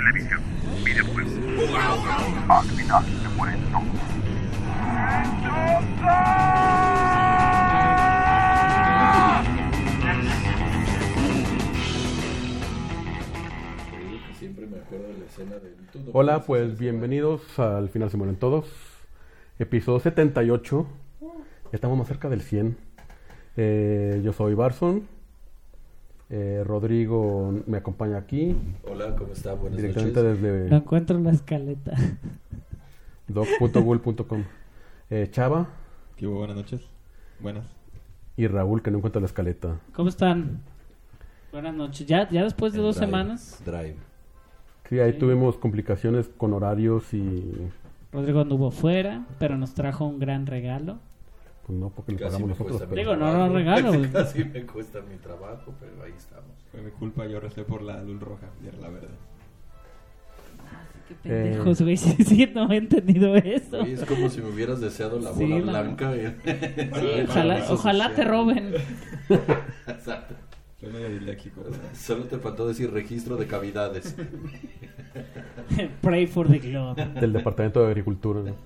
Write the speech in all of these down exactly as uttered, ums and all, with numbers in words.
televisión, videojuegos. Al final se mueren todos. Hola, pues bienvenidos al Final se mueren todos. Episodio setenta y ocho. Estamos más cerca del cien. Eh, yo soy Barson. Eh, Rodrigo me acompaña aquí. Hola, ¿cómo está? Buenas directamente noches. desde Lo encuentro en la escaleta. doc punto google punto com. Eh, Chava. ¿Qué hubo? Buenas noches. Buenas. Y Raúl, que no encuentra la escaleta. ¿Cómo están? Buenas noches. Ya, ya después de En dos Drive, semanas. Drive. Sí, ahí Sí. tuvimos complicaciones con horarios y... Rodrigo anduvo fuera, pero nos trajo un gran regalo. Pues no, porque lo Casi pagamos me nosotros. cuesta Pero... Digo, no, no regalo. Casi, casi me cuesta mi trabajo, pero ahí estamos. Fue mi culpa, yo recé por la luz roja, y era la verdad. Qué pendejos, güey. Sí, sí, no he entendido eso. Oye, es como si me hubieras deseado la Sí, bola la- blanca. eh. Sí, ojalá, ojalá te roben. Exacto. Soy medio disléxico, ¿verdad? Solo te faltó decir registro de cavidades. Pray for the globe. del Departamento de Agricultura, ¿no?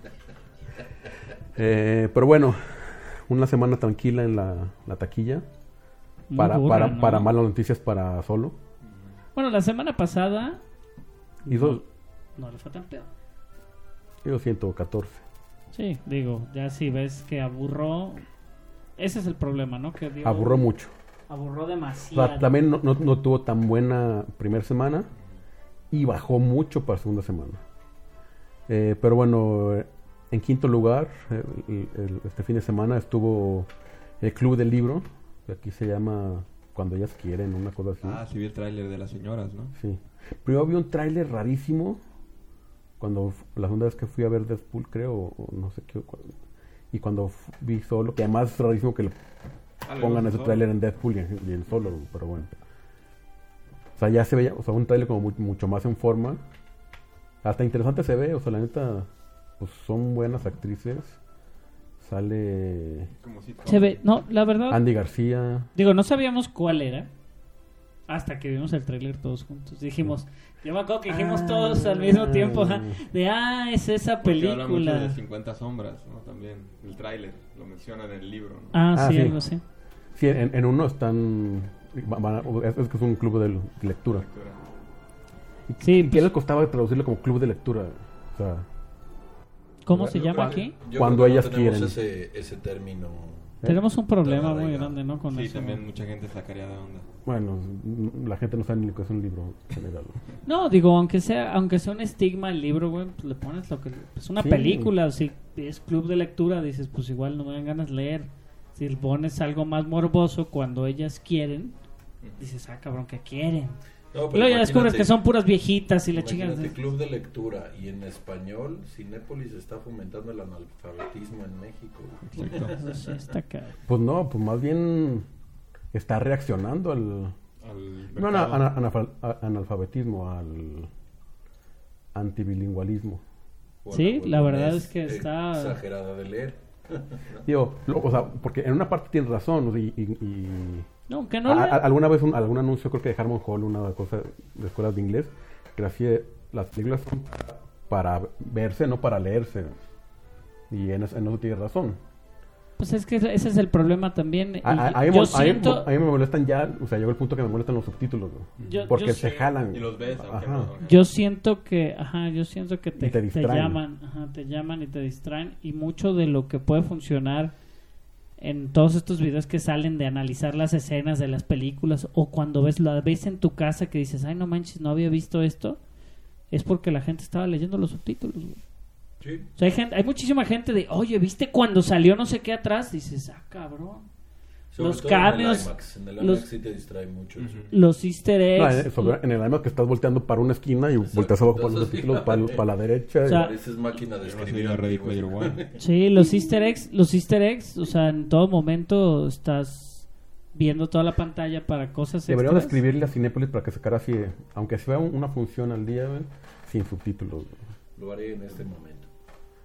Eh, pero bueno, una semana tranquila en la, la taquilla. Muy Para, burra, para, ¿no? para malas noticias para Solo. Bueno, la semana pasada Hizo, no le fue tan peor. hizo ciento catorce. Sí, digo, ya si ves que aburró. Ese es el problema, ¿no? Que dio- Aburró mucho. Aburró O demasiado. sea, también no, no, no tuvo tan buena primera semana y bajó mucho para segunda semana. Eh, pero bueno, eh, en quinto lugar, eh, el- el- este fin de semana estuvo el Club del Libro, que aquí se llama Cuando ellas quieren, una cosa así. Ah, sí vi el tráiler de las señoras, ¿no? Sí. Primero vi un tráiler rarísimo cuando f- la segunda vez que fui a ver Deadpool, creo, o, o no sé qué. cu- Y cuando f- vi Solo, que además es rarísimo que le Ah, ¿le pongan gusta ese Solo? tráiler en Deadpool y en, y en Solo, pero bueno. O sea, ya se veía, o sea, un tráiler como mu- mucho más en forma. Hasta interesante se ve, o sea, la neta, pues son buenas actrices. Sale Como sitcom. Se ve, no, la verdad. Andy García. Digo, no sabíamos cuál era hasta que vimos el tráiler todos juntos. Dijimos, yo me acuerdo que dijimos Ah. todos al mismo tiempo, ajá, de ah, es esa Porque habla mucho película. de cincuenta sombras, ¿no? También, el tráiler, lo menciona en el libro, ¿no? Ah, Ah, sí, sí. algo así. Sí, en, en uno están... van a- es, es que es un club de, de lectura. Lectura. Sí, ¿Y qué pues, les costaba traducirlo como club de lectura? O sea, ¿cómo se Yo- llama cuando- aquí? Yo Cuando creo que ellas no tenemos quieren. Ese, ese término. Tenemos un problema Tan muy arraigado. grande, ¿no? Con Sí, eso. también mucha gente sacaría de onda. bueno, n- la gente no sabe ni lo que es un libro en general. No, digo, aunque sea aunque sea un estigma el libro, güey, pues le pones lo que es una Sí. película, o si es club de lectura, dices, pues igual no me dan ganas de leer. Si le pones algo más morboso cuando ellas quieren, dices, ah, cabrón, que quieren. No, Y pero luego ya descubres imagínate- que son puras viejitas y la Imagínate, chica. club de lectura y en español, Cinépolis está fomentando el analfabetismo en México. Exacto. Pues sí, está acá. Pues no, pues más bien está reaccionando al... Al No, ana- mercado. ana- analfa- a- analfabetismo, al antibilingüalismo. O Sí, una la verdad huevonés es que está- exagerada de leer. Digo, lo- o sea, porque en una parte tiene razón, o sea, y... y- y- No, que no. a- le- a- alguna vez un, algún anuncio, creo que de Harmon Hall, una cosa de escuelas de inglés, que decía, las películas son para verse, no para leerse. Y en eso, en eso tiene razón. Pues es que ese es el problema también. y A, a- a mí, yo me- a mí- siento. a mí me molestan ya, o sea, llegó el punto que me molestan los subtítulos, ¿no? Yo- porque yo se sé- jalan. Y los ves, aunque Ajá. no. Yo siento que, ajá, yo siento que te, Y te te distraen. llaman, ajá, te llaman y te distraen y mucho de lo que puede funcionar en todos estos videos que salen de analizar las escenas de las películas o cuando ves la ves en tu casa que dices, ay no manches, no había visto esto, es porque la gente estaba leyendo los subtítulos, güey. Sí. O sea, hay gente, hay muchísima gente de, oye, ¿viste cuando salió no sé qué atrás? Dices, ah, cabrón. Sobre Los todo cameos, En el IMAX, en el los- IMAX sí te distrae mucho. eso. Ujú. Los easter No, eggs. en, sobre- en el IMAX que estás volteando para una esquina y Exacto. volteas abajo para los Entonces, subtítulos, para, para la derecha. O sea, Pareces máquina de Yo no escribir. soy de Ready amigos. Player One. Sí, los easter eggs, los easter eggs, o sea, en todo momento estás viendo toda la pantalla para cosas deberíamos extras. escribirle a Cinépolis para que sacara así, aunque sea un- una función al día, güey, sin subtítulos. güey. Lo haré en este momento.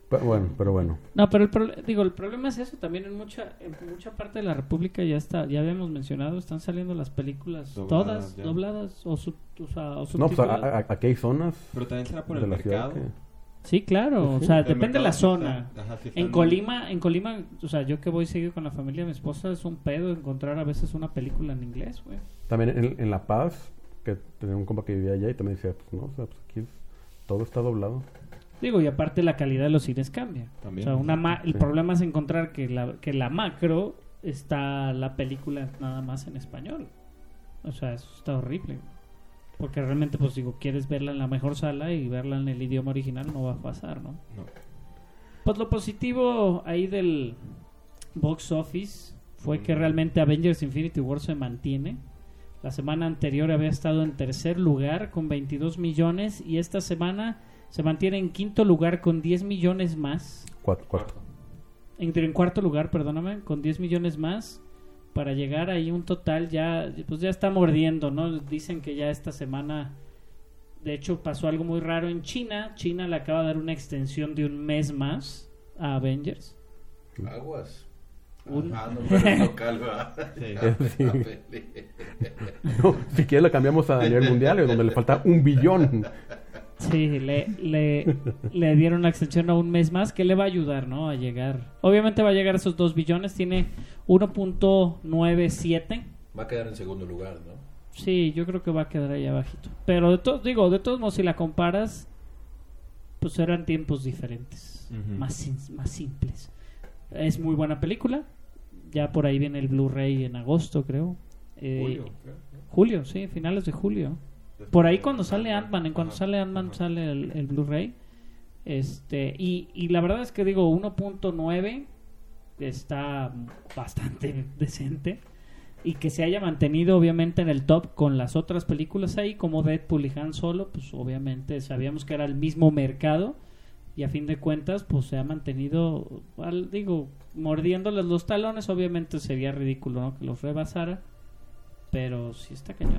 Pero bueno, pero bueno. No, pero el pro- digo, el problema es eso. También en mucha en mucha parte de la República ya está, ya habíamos mencionado, están saliendo las películas Dobladas, todas ya. dobladas o, sub, o, sea, o No, pues subtituladas. a- a- aquí hay zonas Pero también será por de el la ciudad mercado. que... Sí, claro, o Sí. sea, El depende de mercado la sí zona. está- ajá, sí En están- Colima, en Colima, o sea, yo que voy seguido con la familia de mi esposa, es un pedo encontrar a veces una película en inglés, güey. También en, en La Paz, que tenía un compa que vivía allá y también decía, pues no, o sea, pues aquí es- todo está doblado. Digo, y aparte la calidad de los cines cambia. También. O sea, una ma- el Sí. problema es encontrar que la, que la macro está la película nada más en español. O sea, eso está horrible. Porque realmente, pues digo, quieres verla en la mejor sala y verla en el idioma original no va a pasar, ¿no? No. Pues lo positivo ahí del box office fue que Mm. realmente Avengers Infinity War se mantiene. La semana anterior había estado en tercer lugar con veintidós millones y esta semana se mantiene en quinto lugar con diez millones más. Cuatro, cuarto. En, en cuarto lugar, perdóname, con diez millones más para llegar ahí un total ya, pues ya está mordiendo, ¿no? Dicen que ya esta semana, de hecho pasó algo muy raro en China. China le acaba de dar una extensión de un mes más a Avengers. Aguas. Un- Ah, no, pero es local, ¿verdad? Sí. No, si quieres la cambiamos a nivel mundial, donde le falta un billón. Sí, le, le, le dieron la extensión a un mes más que le va a ayudar, ¿no? A llegar. Obviamente va a llegar a esos dos billones. Tiene uno punto noventa y siete. Va a quedar en segundo lugar, ¿no? Sí, yo creo que va a quedar ahí abajito. Pero de todos, digo, de todos modos, si la comparas, pues eran tiempos diferentes, Ujú. más, sim- más simples. Es muy buena película. Ya por ahí viene el Blu-ray en agosto, creo. Eh, Julio, creo, ¿no? julio, sí, finales de julio. Después Por ahí de- cuando sale Ant-Man, en cuanto Ajá, sale Ant-Man ajá. sale el, el Blu-ray. Este, y, y la verdad es que digo, uno punto nueve está bastante decente. Y que se haya mantenido obviamente en el top con las otras películas ahí, como Deadpool y Han Solo, pues obviamente sabíamos que era el mismo mercado. Y a fin de cuentas, pues se ha mantenido, al- digo, mordiéndoles los talones. Obviamente sería ridículo, ¿no?, que los rebasara. Pero sí está cañón.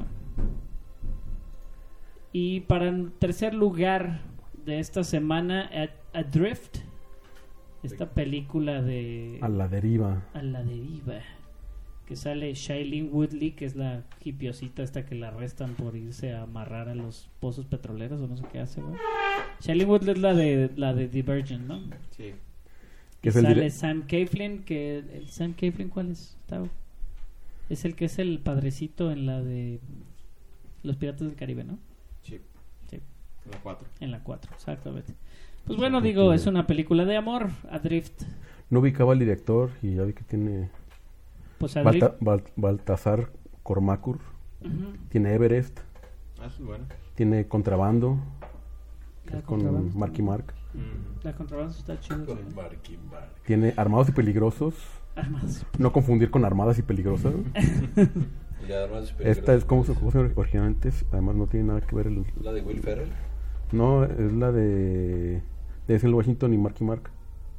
Y para el tercer lugar de esta semana, Ad- Adrift, esta película de A la deriva. A la deriva, que sale Shailene Woodley, que es la hipiosita esta que la arrestan por irse a amarrar a los pozos petroleros o no sé qué hace, güey. Shailene Woodley es la de la de Divergent, ¿no? Sí. Que Y es el sale dire- Sam Claflin, que el Sam Claflin, ¿cuál es? Está- Es el que es el padrecito en la de Los Piratas del Caribe, ¿no? Sí. Sí. La cuatro. En la cuatro, exactamente. Pues bueno, digo, es una película de amor, Adrift. No ubicaba al director y ya vi que tiene Pues Adrift. Balta- Bal- Baltasar Cormacur, Ujú. tiene Everest, Ah, eso es bueno. tiene Contrabando, que La es con Contrabando. Marky Mark, Mm. La contrabanda está chida. Con Marky Mark. tiene Armados y Peligrosos, Armados. no confundir con Armadas y Peligrosas. Y además Esta es como se conoce originalmente, además no tiene nada que ver el... la de Will Ferrell. No, es la de... de Denzel Washington y Marky Mark,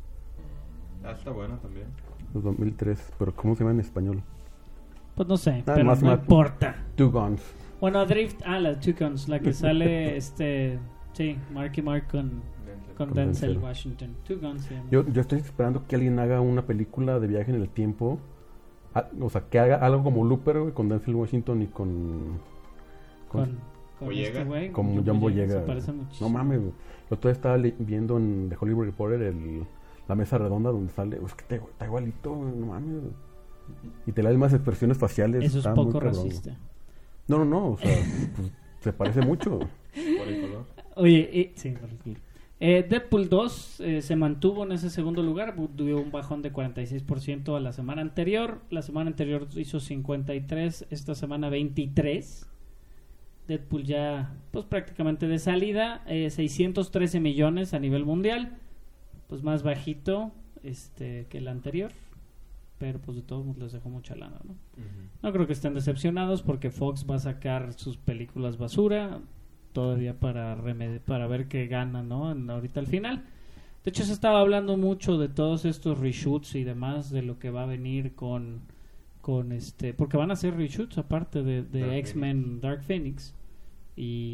Ah, está buena también. los dos mil tres, pero ¿cómo se llama en español? Pues no sé, Ah, pero más no ma- importa. Two Guns. Bueno, Adrift, ah, la Two Guns, la que sale, este, sí, Marky Mark con, Denzel. con Con Denzel Denzel. Washington. Two Guns se llama. Yo, yo estoy esperando que alguien haga una película de viaje en el tiempo. Ah, o sea, que haga algo como Looper, güey, con Denzel Washington y con... con, con, con Boyega. este güey. con John John Boyega, Boyega. Se parece güey. muchísimo. No mames, güey. Yo todavía estaba le- viendo en The Hollywood Reporter el, la mesa redonda donde sale... Es que te- está igualito, güey, no mames. güey. Y te le das más expresiones faciales. Eso es está muy poco cabrón, güey. racista. No, no, no, o sea, pues, se parece mucho. Por el color. Oye, eh, sí, por el culo. Eh, Deadpool dos eh, se mantuvo en ese segundo lugar, bu- dio un bajón de cuarenta y seis por ciento a la semana anterior. La semana anterior hizo cincuenta y tres, esta semana veintitrés. Deadpool ya, pues prácticamente de salida, eh, seiscientos trece millones a nivel mundial, pues más bajito este que el anterior, pero pues de todos modos les dejó mucha lana, ¿no? Ujú. No creo que estén decepcionados porque Fox va a sacar sus películas basura todavía para remedi- para ver qué gana, ¿no? En- ahorita al final. De hecho se estaba hablando mucho de todos estos reshoots y demás, de lo que va a venir con con este, porque van a hacer reshoots aparte de, de Dark X-Men Dark Phoenix y,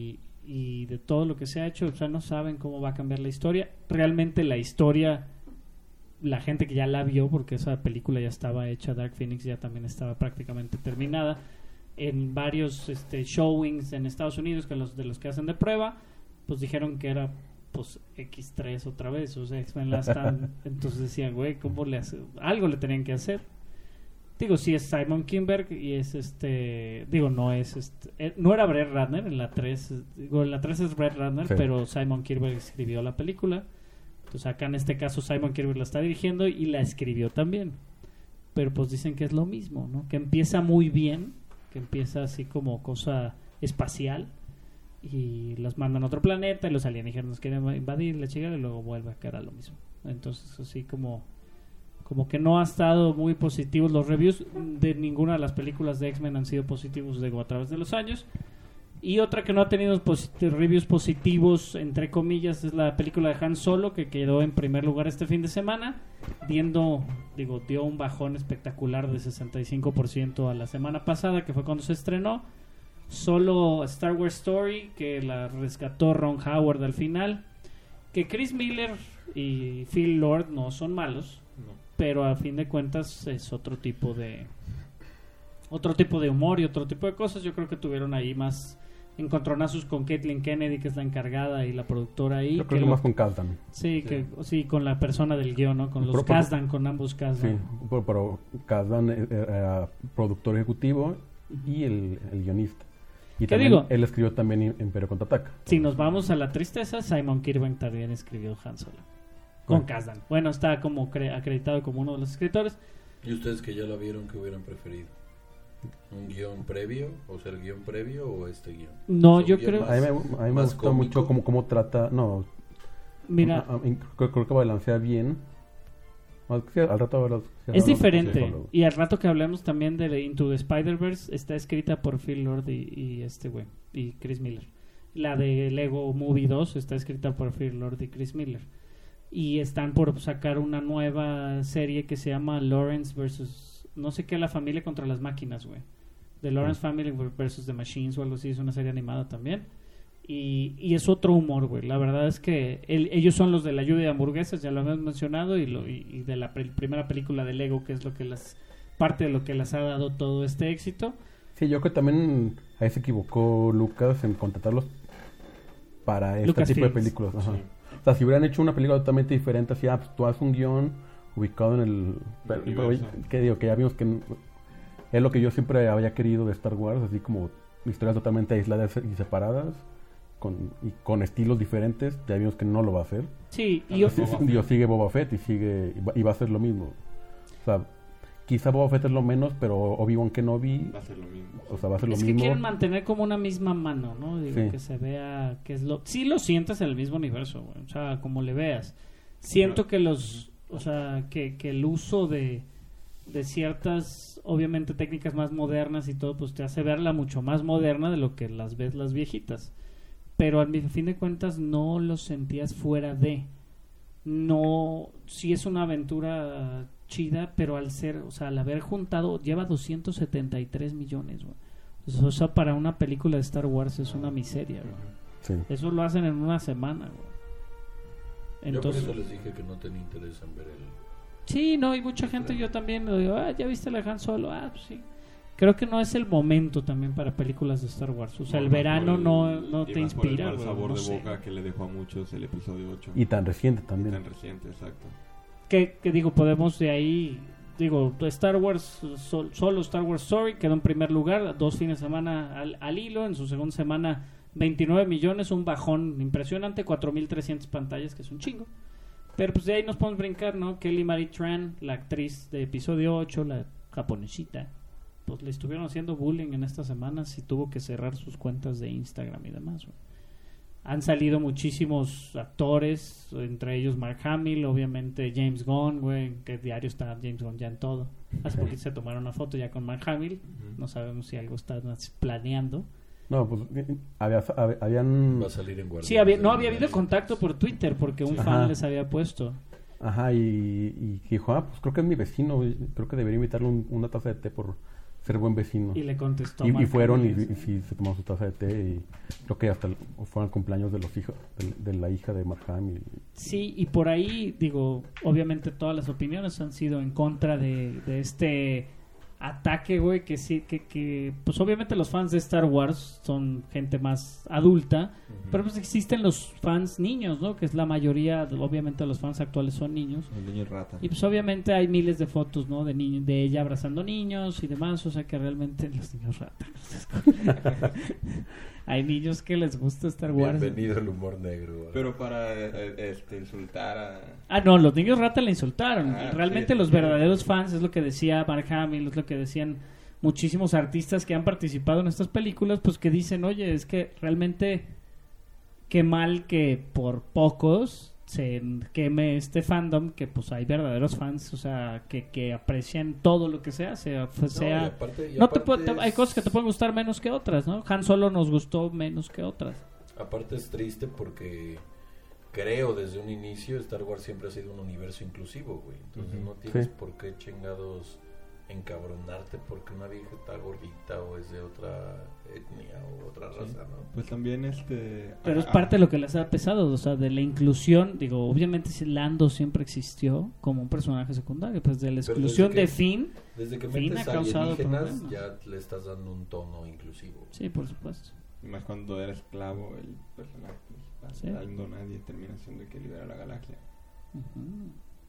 y de todo lo que se ha hecho, o sea, no saben cómo va a cambiar la historia. Realmente la historia, la gente que ya la vio, porque esa película ya estaba hecha, Dark Phoenix ya también estaba prácticamente terminada, en varios este, showings en Estados Unidos, que los de los que hacen de prueba, pues dijeron que era pues equis tres otra vez, o sea, X-Men Last Stand. Entonces decían, güey, ¿cómo le hace? Algo le tenían que hacer. Digo, sí es Simon Kinberg y es este, digo, no es este, eh, no era Brett Ratner en la tres, digo, en la tres es Brett Ratner, sí. pero Simon Kinberg escribió la película. Entonces acá en este caso Simon Kinberg la está dirigiendo y la escribió también. Pero pues dicen que es lo mismo, ¿no? Que empieza muy bien, que empieza así como cosa espacial y los mandan a otro planeta y los alienígenas nos quieren invadir, la chica, y luego vuelve a caer a lo mismo. Entonces así como como que no ha estado muy positivos. Los reviews de ninguna de las películas de X-Men han sido positivos digo, a través de los años. Y otra que no ha tenido posit- reviews positivos, entre comillas, es la película de Han Solo, que quedó en primer lugar este fin de semana, diendo, digo, dio un bajón espectacular de sesenta y cinco por ciento a la semana pasada, que fue cuando se estrenó. Solo Star Wars Story, que la rescató Ron Howard al final, que Chris Miller y Phil Lord no son malos, No. pero a fin de cuentas es otro tipo de otro tipo de humor y otro tipo de cosas. Yo creo que tuvieron ahí más encontronazos con Kathleen Kennedy, que es la encargada y la productora ahí. Yo creo que lo- más con Kasdan. sí, Sí. que sí, con la persona del guión, ¿no? Con los Pero- pero- Kasdan, con ambos Sí, Kasdan. pero, pero Kasdan e- era productor ejecutivo y el, el guionista. Y ¿Qué también digo? él escribió también Imperio Contraataca. Si nos vamos a la tristeza, Simon Kirkman también escribió Han Solo con Bueno. Kasdan. Bueno, está como cre- acreditado como uno de los escritores. ¿Y ustedes que ya la vieron, qué hubieran preferido? ¿Un guión previo? O sea, el guión previo o este guión? No, ¿Es un yo guión creo- más- A mí me, a mí me más gusta cómico? mucho cómo, cómo trata. No, Mira, a- a- creo, creo que balancea bien. Ah, sí, al rato ahora- sí, es hablamos diferente. de eso, Y al rato que hablemos también de Into the Spider-Verse, está escrita por Phil Lord y, y este güey, y Chris Miller. La de Lego Movie dos está escrita por Phil Lord y Chris Miller. Y están por sacar una nueva serie que se llama Lawrence versus no sé qué, la familia contra las máquinas, güey. The Lawrence Family versus The Machines o algo así, es una serie animada también. Y, y es otro humor, güey. La verdad es que el- ellos son los de la lluvia de hamburguesas, ya lo habíamos mencionado, y, lo, y, y de la pre- primera película de Lego, que es lo que las parte de lo que les ha dado todo este éxito. Sí, yo creo que también ahí se equivocó Lucas en contratarlos para este Lucasfilms. tipo de películas. Ajá. Sí. O sea, si hubieran hecho una película totalmente diferente, así, ah, pues tú haces un guión ubicado en el... pero- pero, universo. que digo, que ya vimos que n- es lo que yo siempre había querido de Star Wars, así como historias totalmente aisladas y separadas, con, y con estilos diferentes, ya vimos que no lo va a hacer. Sí, y Tal yo, vez Boba Digo, Fett. sigue Boba Fett y sigue y va, y va a ser lo mismo. O sea, quizá Boba Fett es lo menos, pero Obi-Wan Kenobi, Va a ser lo mismo. o sea, va a ser lo es que mismo. quieren mantener como una misma mano, ¿no? Digo, Sí. que se vea que es lo... Sí lo sientes en el mismo universo, güey. O sea, como le veas. Siento que los... O sea, que, que el uso de, de ciertas, obviamente, técnicas más modernas y todo, pues te hace verla mucho más moderna de lo que las ves las viejitas. Pero al mi- fin de cuentas no lo sentías fuera de... No... Sí es una aventura chida, pero al ser... O sea, al haber juntado... Lleva doscientos setenta y tres millones, güey. O sea, para una película de Star Wars es una miseria, güey. Sí. Eso lo hacen en una semana, güey. Entonces, Yo por eso les dije que no tenía interés en ver el... sí, no, y mucha gente, yo también lo digo, ah, ¿ya viste la Han Solo? Ah, pues sí. Creo que no es el momento también para películas de Star Wars. O sea, el Más por verano el- no, no y te más por el inspira, mal güey, sabor no de sé. boca que le dejó a muchos el episodio ocho. Y tan reciente Y también. tan reciente, exacto. Que, que digo, podemos de ahí, digo, Star Wars, sol- solo Star Wars Story quedó en primer lugar, dos fines de semana al, al hilo, en su segunda semana veintinueve millones, un bajón impresionante, cuatro mil trescientas pantallas, que es un chingo. Pero pues de ahí nos podemos brincar, ¿no? Kelly Marie Tran, la actriz de episodio ocho, la japonesita, pues le estuvieron haciendo bullying en estas semanas y tuvo que cerrar sus cuentas de Instagram y demás, güey. Han salido muchísimos actores, entre ellos Mark Hamill, obviamente James Gunn, güey, que diario está James Gunn ya en todo. Hace poquito se tomaron una foto ya con Mark Hamill, Ujú. no sabemos si algo están planeando. No, pues eh, había, hab- habían... Va a salir en Guardianes Sí, había, de no la había habido Galaxia. contacto por Twitter porque un Sí. fan Ajá. les había puesto. Ajá, y, y dijo, ah, pues creo que es mi vecino, güey, creo que debería invitarle un- una taza de té por ser buen vecino. Y le contestó Y, y Mark fueron y, Hamill, y sí se tomaron su taza de té y creo que hasta el- fueron al cumpleaños de los hijos, de, de la hija de Mark Hamill. Sí, y por ahí, digo, obviamente todas las opiniones han sido en contra de, de este ataque, güey, que sí, que, que, pues obviamente los fans de Star Wars son gente más adulta, Ujú. pero pues existen los fans niños, ¿no? Que es la mayoría, obviamente los fans actuales son niños. El niño rata. Y pues obviamente hay miles de fotos, ¿no? De niños, de ella abrazando niños y demás, o sea que realmente los niños ratas. Hay niños que les gusta Star Wars. Bienvenido al humor negro. güey. Pero para eh, este, insultar a... Ah, no, los niños rata le insultaron. Ah, Realmente sí, los sí. verdaderos fans, es lo que decía Mark Hamill, es lo que decían muchísimos artistas que han participado en estas películas, pues que dicen, oye, es que realmente qué mal que por pocos se queme este fandom, que pues hay verdaderos fans, o sea, que, que aprecian todo lo que se hace, o No, sea... y aparte- y no te aparte puede- te- hay es- cosas que te pueden gustar menos que otras, ¿no? Han Solo nos gustó menos que otras. Aparte es triste porque creo desde un inicio Star Wars siempre ha sido un universo inclusivo, güey. Entonces Ujú. no tienes Sí. por qué chingados encabronarte porque una vieja está gordita o es de otra etnia o otra Sí. raza, ¿no? Pues también este... Pero es ah, parte de lo que les ha pesado, o sea, de la inclusión. Digo, obviamente si Lando siempre existió como un personaje secundario, pues de la Pero exclusión desde de que- Finn, Desde que Finn metes ha causado alienígenas problemas. ya le estás dando un tono inclusivo. sí, por supuesto. Y más cuando era esclavo el personaje principal. Sí. Ahí nadie termina siendo el que libera la galaxia. Ujú.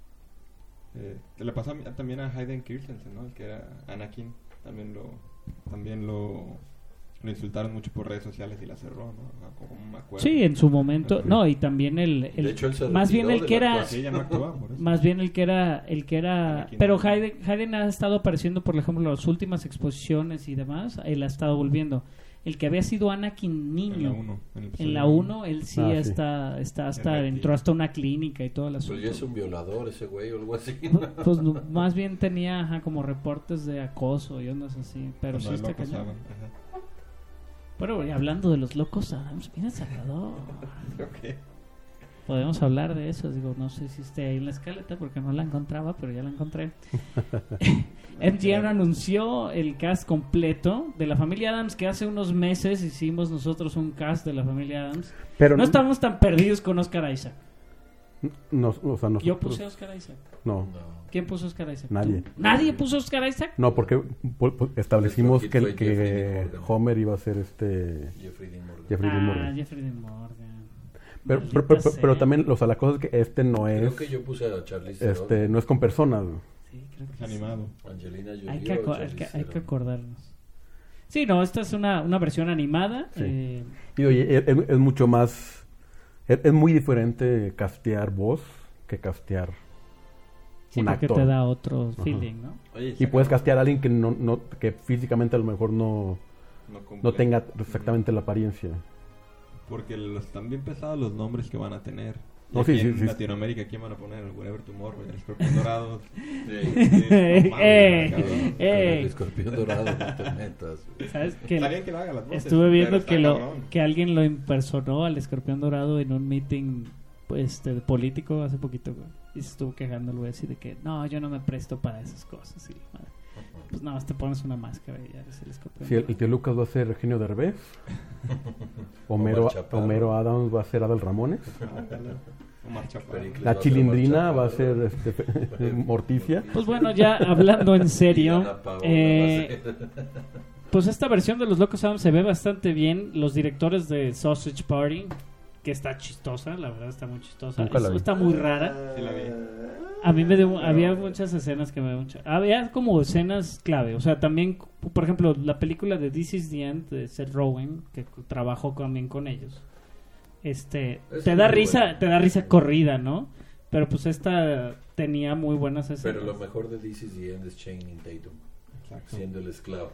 Eh, le pasó a mí- también a Hayden Christensen, ¿no? El que era Anakin. También lo también lo, lo insultaron mucho por redes sociales y la cerró, ¿no? Como me acuerdo. Sí, en su momento, Ajá. no, y también el, el- De hecho, él se más bien retiró el de que la era, actuación. Sí, ya no actúa por eso. más bien el que era, el que era, Anakin. pero Hayden, Hayden ha estado apareciendo, por ejemplo, en las últimas exposiciones y demás, él ha estado volviendo. El que había sido Anakin niño. En la uno. En, el En episodio la uno, él sí Ah, sí. está, está hasta, El entró hasta una clínica y todo el Pues asunto. ya es un violador ese güey o algo así. Pues no, más bien tenía ajá, como reportes de acoso y ondas así, pero cuando sí él lo está cañón. acosaban. Ajá. Pero y hablando de los locos Adams, mira Salvador. Ok. Podemos hablar de eso, digo, no sé si esté ahí en la escaleta porque no la encontraba, pero ya la encontré. M G M anunció el cast completo de la familia Adams, que hace unos meses hicimos nosotros un cast de la familia Adams. Pero No estamos tan perdidos con Oscar Isaac. no, o sea, nosotros, Yo puse a Oscar Isaac. no, No. ¿Quién puso a Oscar Isaac? Nadie. ¿Tú? ¿Nadie puso a Oscar Isaac? no, porque pu- pu- establecimos Fue que, Jeffrey que Dean Morgan. Homer iba a ser este Jeffrey Dean Morgan. Jeffrey Dean Ah, Morgan. Jeffrey Dean Morgan. Pero, Maldita pero, pero- sea. pero también, o sea, la cosa es que este no Creo es, que yo puse a Charlize Theron. este, no es con personas. güey. Sí, creo que Es sí. animado. Angelina Jolie Hay que, o aco- hay, Charlize que, hay que Theron. acordarnos. Sí, no, esta es una, una versión animada. Sí. eh, Y oye, es, es mucho más, es, es muy diferente castear voz que castear sí, un porque actor. te da otro Ajá. feeling, ¿no? Oye, Y puedes castear a alguien que no, no, que físicamente a lo mejor no, no, cumple. no tenga exactamente la apariencia. Porque los, están bien pesados los nombres que van a tener. Y No, sí, aquí sí, en sí. Latinoamérica, ¿quién van a poner? El Whatever Tomorrow, el Escorpión Dorado. Sí. Sí, no mames, Eh, cabrón. Con eh. el escorpión dorado no te metas. güey. ¿Sabes? Que Está bien que lo haga las voces, estuve viendo pero está que, lo, cabrón. que alguien lo impersonó al escorpión dorado en un meeting pues, este, político hace poquito, güey. Y se estuvo quejando el güey así de que, no, yo no me presto para esas cosas. Y la madre. Pues nada más te pones una máscara y ya eres el escorpión. Si el, el tío Lucas va a ser Eugenio Derbez, Homero, Omar Chaparro. Homero Adams va a ser Adal Ramones, Omar Chaparro. Pericles. la va a ser Chilindrina Omar va a Chaparro. ser este, Morticia. Pues bueno, ya hablando en serio, Diana Paola eh, va a ser- pues esta versión de Los Locos Adams se ve bastante bien. Los directores de Sausage Party, que está chistosa, la verdad está muy chistosa. Nunca la Es- vi. está muy rara. Sí la vi. A mí me dio, había muchas escenas que me dio mucha- había como escenas clave, o sea, también, por ejemplo, la película de This Is the End de Seth Rogen, que trabajó también con ellos. Este, Es te da muy risa, buena. te da risa corrida, ¿no? Pero pues esta tenía muy buenas escenas. Pero lo mejor de This Is the End es Channing Tatum, Exacto. siendo el esclavo.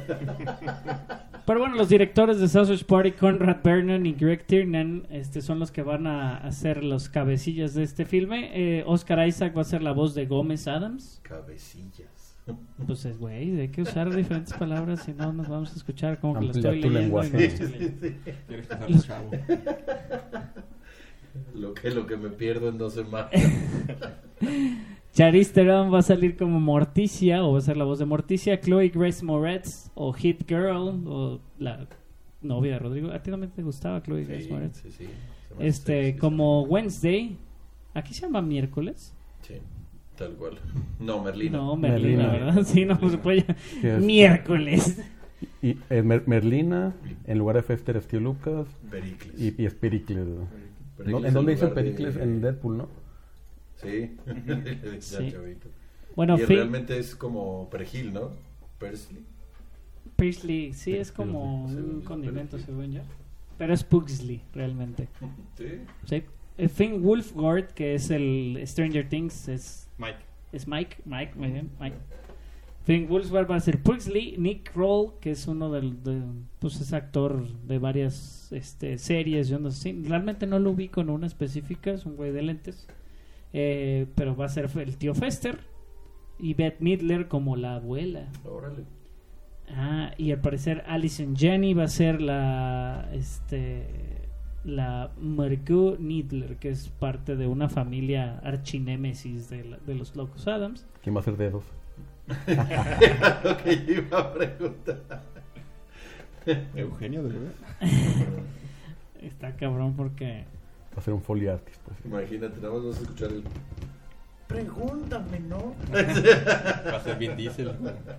Pero bueno, los directores de Sausage Party, Conrad Vernon y Greg Tiernan, este, son los que van a hacer los cabecillas de este filme. Eh, Oscar Isaac va a ser la voz de Gómez Adams. Cabecillas. Pues es güey, hay que usar diferentes palabras, si no nos vamos a escuchar como que lo Amplía estoy tu leyendo. y lenguaje. no lo estoy leyendo. Quieres que salga chavo. Lo que, lo que me pierdo en dos semanas. Charlize Theron va a salir como Morticia, o va a ser la voz de Morticia. Chloe Grace Moretz, o Hit Girl, o la novia de Rodrigo. ¿A ti no te gustaba Chloe Grace Sí, Moretz? sí, sí. Se me hace Este, sexy, como sí. Wednesday. ¿Aquí se llama miércoles? Sí, tal cual. No, Merlina. No, Merlina, Merlina. ¿verdad? Sí, no, pues se puede llamar Que es- miércoles. Y eh, Mer- Merlina, en lugar de Fester es Tío Lucas, Pericles. y, y es Pericles. ¿no? Pericles ¿En dónde en dicen lugar de- Pericles? En Deadpool, ¿no? Sí. Ya, Sí. chavito. Bueno, y Fi- realmente es como perejil, ¿no? Persley. Paisley, sí, es como Sí, un sí, condimento, sí. según yo. Pero es Pugsley, realmente. Sí. Sí. Eh, Finn Wolfhard, que es el Stranger Things, es, Mike. es Mike. Mike, muy bien, Mike. Finn Wolfhard va a ser Pugsley. Nick Kroll, que es uno del. De, pues es actor de varias este, series. Yo no sé. Realmente no lo ubico en una específica, es un güey de lentes. Eh, pero va a ser el tío Fester. Y Bette Midler como la abuela. Órale. Ah, y al parecer Alison Janney va a ser la este la Margot Needler, que es parte de una familia archinémesis de, la- de los Locos Adams. ¿Quién va a ser dedos? Lo que yo iba a preguntar. Eugenio de verdad. Está cabrón porque Va a ser un Foley Artist, pues. Imagínate, nada más vas a escuchar el. Pregúntame, ¿no? Va a ser Vin Diesel.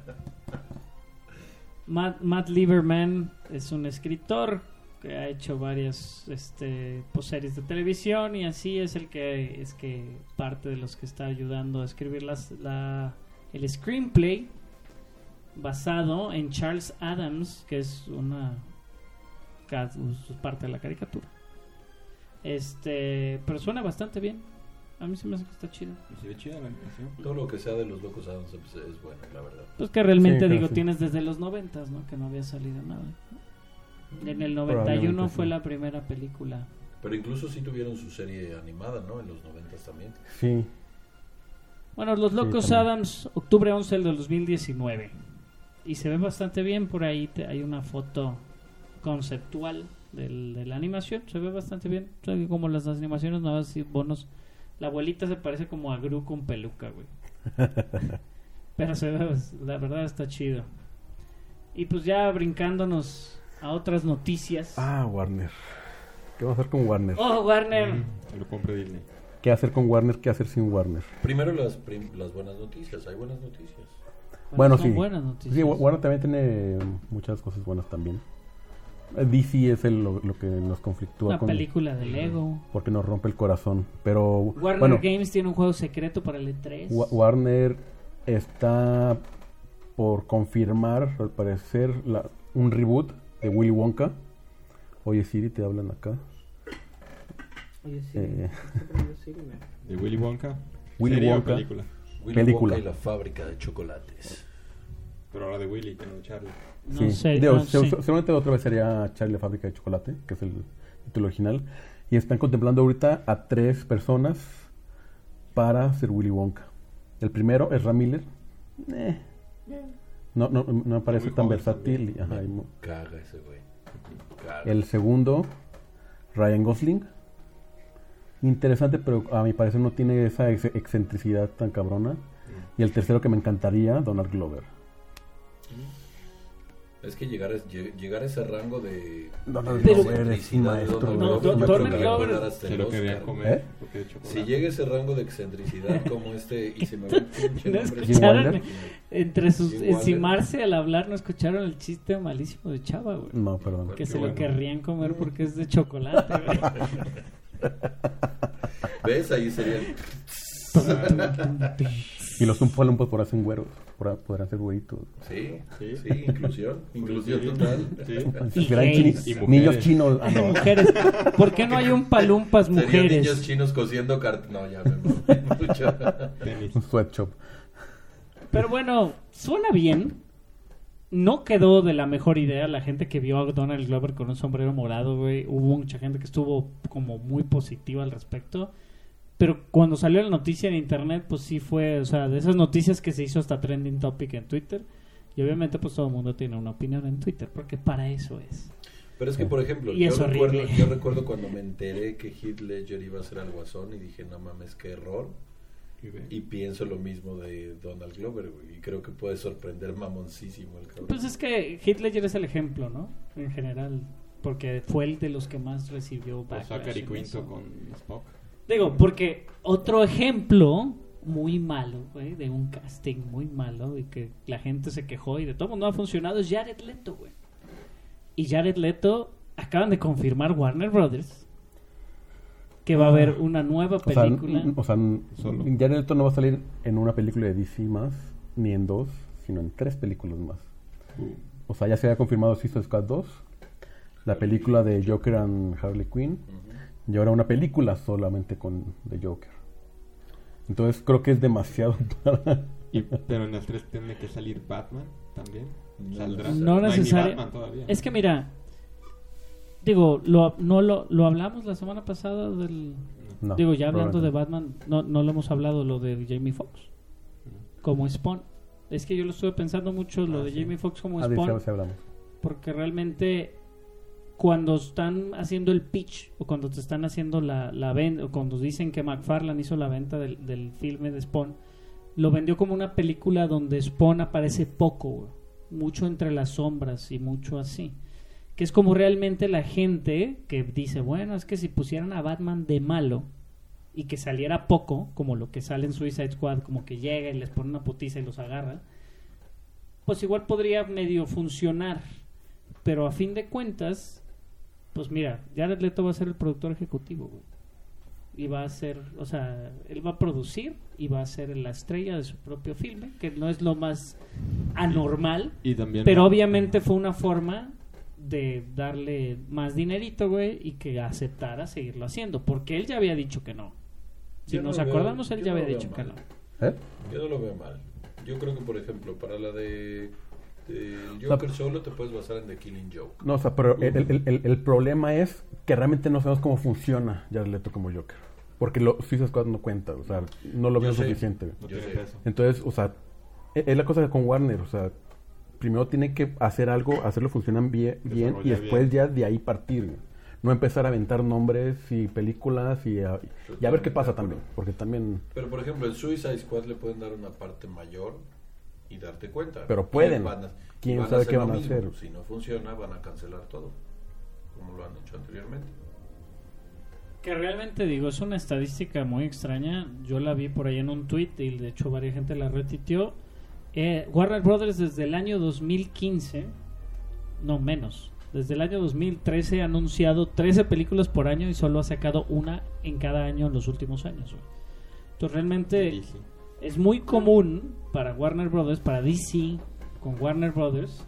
Matt, Matt Lieberman es un escritor que ha hecho varias este pues, series de televisión, y así es el que es que parte de los que está ayudando a escribir las, la el screenplay basado en Charles Adams, que es una ca- parte de la caricatura. Este, pero suena bastante bien. A mí se me hace que está chido. Y se ve chida la animación. Todo lo que sea de los locos Adams pues, es bueno, la verdad. Pues que realmente Sí, claro, digo, sí. tienes desde los noventas, ¿no? Que no había salido nada. En el noventa y uno Probablemente fue sí. la primera película. Pero incluso sí tuvieron su serie animada, ¿no? En los noventas también. Sí. Bueno, Los Locos también. Adams, octubre once del dos mil diecinueve. Y se ve bastante bien, por ahí te- hay una foto conceptual del, de la animación, se ve bastante bien. O sea, que como las animaciones nuevas y bonos, la abuelita se parece como a Gru con peluca, güey. Pero se ve, la verdad está chido. Y pues ya brincándonos a otras noticias. Ah, Warner. ¿Qué va a hacer con Warner? Oh, Warner. Que lo compre Disney. ¿Qué hacer con Warner? ¿Qué hacer sin Warner? Primero las, prim- las buenas noticias, hay buenas noticias. Bueno, son sí. buenas noticias. Sí, Wa- Warner también tiene muchas cosas buenas también. Eh, D C es el- lo, lo que nos conflictúa Una con... película de Lego. Porque nos rompe el corazón. Pero, Warner bueno, Games tiene un juego secreto para el E tres. Wa- Warner está por confirmar, al parecer, la- un reboot de Willy Wonka. Oye, Siri, te hablan acá. Oye, sí. Eh, De Willy Wonka. Willy ¿Serie o Wonka. película? Willy Película. Wonka y la fábrica de chocolates. Pero ahora de Willy, que no de Charlie. No sí. sé, Digo, no se- sé. seguramente otra vez sería Charlie la fábrica de chocolate, que es el título original. Y están contemplando ahorita a tres personas para ser Willy Wonka. El primero es Ram Miller. Eh, no, no, no me parece Muy tan joven versátil. y- ajá, Me y mu- caga ese güey. Caga. El segundo, Ryan Gosling. Interesante, pero a mi parecer no tiene esa ex- excentricidad tan cabrona. Y el tercero que me encantaría, Donald Glover. Es que llegar a, lle- llegar a ese rango de, Donald de Glover es excentricidad de maestro, Donald No, Glover, Don- yo creo Donald que le puede Glover dar hasta Se el lo querían Oscar. comer. ¿Eh? Porque de chocolate. Si llega a ese rango de excentricidad como este y se me va el pinche ¿No nombre. escucharon? Wilder? Entre sus Jim Wilder. encimarse al hablar, no escucharon el chiste malísimo de Chava, güey. No, perdón. Que Qué se lo bueno. querrían comer porque es de chocolate, güey. ¿Ves? Ahí sería el... Y los Umpalumpas por hacen güeros. Por, podrán ser güeritos. Sí, Sí. sí, inclusión. Inclusión Sí. total. Sí. Y Serán gays. chi- Y mujeres. niños chinos. Ah, no. Mujeres. ¿Por qué no hay un palumpas Serían mujeres? niños chinos cosiendo cart... No, ya me mamé mucho. Tenis. Un sweatshop. Pero bueno, suena bien. No quedó de la mejor idea. La gente que vio a Donald Glover con un sombrero morado, güey, hubo mucha gente que estuvo como muy positiva al respecto. Pero cuando salió la noticia en internet, pues sí fue, o sea, de esas noticias que se hizo hasta trending topic en Twitter. Y obviamente pues todo el mundo tiene una opinión en Twitter, porque para eso es. Pero es que, por ejemplo, Y yo es recuerdo, horrible. yo recuerdo cuando me enteré que Heath Ledger iba a ser al Guasón y dije, no mames, qué error. Y ve. Y pienso lo mismo de Donald Glover, güey. Y creo que puede sorprender mamoncísimo el cabrón. Pues es que Heath Ledger es el ejemplo, ¿no? En general. Porque fue el de los que más recibió O backlash Zachary en Quinto eso. con Spock. Digo, porque otro ejemplo muy malo, güey, de un casting muy malo y que la gente se quejó y de todo mundo ha funcionado es Jared Leto, güey. Y Jared Leto acaban de confirmar Warner Brothers que va a haber una nueva O sea, película. n- o sea, n- Solo. Jared Leto no va a salir en una película de D C más, ni en dos, sino en tres películas más. Uh, O sea, ya se había confirmado Suicide Squad dos, la película de Joker and Harley Quinn, Ujú. y ahora una película solamente con The Joker. Entonces creo que es demasiado para... y, pero en las tres tiene que salir Batman también. No Saldrá. No hay ni necesario. Batman todavía. Es que mira, digo, lo, no lo, lo hablamos la semana pasada del... No, digo, ya hablando de probablemente. Batman, no, no lo hemos hablado, lo de Jamie Foxx como Spawn. Es que yo lo estuve pensando mucho, lo Ah, de sí. Jamie Foxx como Ah, de Spawn, ese sí hablamos. porque realmente cuando están haciendo el pitch o cuando te están haciendo la, la venta, o cuando dicen que McFarlane hizo la venta del, del filme de Spawn, lo vendió como una película donde Spawn aparece poco, güey. Mucho entre las sombras y mucho así. Que es como realmente la gente que dice, bueno, es que si pusieran a Batman de malo y que saliera poco, como lo que sale en Suicide Squad, como que llega y les pone una putiza y los agarra, pues igual podría medio funcionar. Pero a fin de cuentas, pues mira, Jared Leto va a ser el productor ejecutivo, güey. Y va a ser, o sea, él va a producir y va a ser la estrella de su propio filme, que no es lo más anormal, Y también pero obviamente fue una forma de darle más dinerito, güey, y que aceptara seguirlo haciendo, porque él ya había dicho que no. Si Yo no nos lo veo- acordamos, él yo ya no había lo veo dicho que mal. no. ¿Eh? Yo no lo veo mal. Yo creo que, por ejemplo, para la de, de Joker solo te puedes basar en The Killing Joke. No, o sea, pero el, el- el- el problema es que realmente no sabemos cómo funciona Jared Leto como Joker. Porque lo, Suicide Squad no cuenta, o sea, no lo Yo veo sé. suficiente. no Yo tiene sé. peso. Entonces, o sea, e- es la cosa que con Warner, o sea, primero tiene que hacer algo, hacerlo funcionar bien, bien y Desarrollar después bien. ya de ahí partir. güey. No empezar a aventar nombres y películas y a, y a ver qué pasa también, porque también... Pero, por ejemplo, en Suicide Squad le pueden dar una parte mayor y darte cuenta. Pero pueden. Y van a- ¿Quién y van sabe hacer qué lo van a mismo. hacer? Si no funciona, van a cancelar todo, como lo han hecho anteriormente. Que realmente digo, es una estadística muy extraña. Yo la vi por ahí en un tweet y de hecho varias gente la retuiteó. Eh, Warner Brothers desde el año dos mil quince, no menos, desde el año dos mil trece ha anunciado trece películas por año y solo ha sacado una en cada año en los últimos años. güey. Entonces realmente D C. es muy común para Warner Brothers, para D C con Warner Brothers,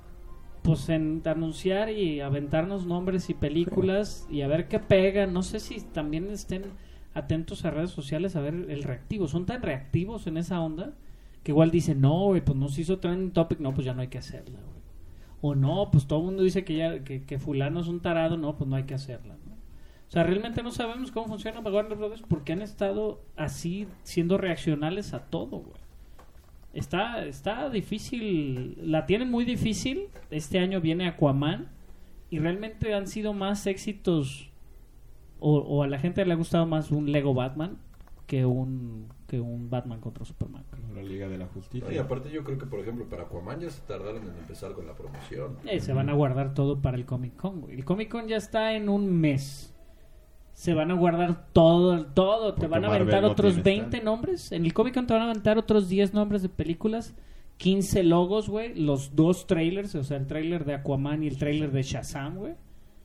pues en anunciar y aventarnos nombres y películas y a ver qué pega. No sé si también estén atentos a redes sociales a ver el reactivo. Son tan reactivos en esa onda que igual dicen, no, güey, pues no se hizo trending topic, no, pues ya no hay que hacerla, güey. O no, pues todo el mundo dice que ya que, que fulano es un tarado, no, pues no hay que hacerla, ¿no? O sea, realmente no sabemos cómo funciona Warner Brothers porque han estado así siendo reaccionales a todo, güey. Está, está difícil, la tienen muy difícil. Este año viene Aquaman y realmente han sido más éxitos o, o a la gente le ha gustado más un Lego Batman que un que un Batman contra Superman. Como la Liga de la Justicia. No, y aparte yo creo que, por ejemplo, para Aquaman ya se tardaron en empezar con la promoción. Eh, se van a guardar todo para el Comic Con, güey. El Comic Con ya está en un mes. Se van a guardar todo, todo. Te Porque van a Marvel aventar no otros tiene veinte stand. nombres. En el Comic Con te van a aventar otros diez nombres de películas. quince logos, güey. Los dos trailers, o sea, el trailer de Aquaman y el trailer de Shazam, güey.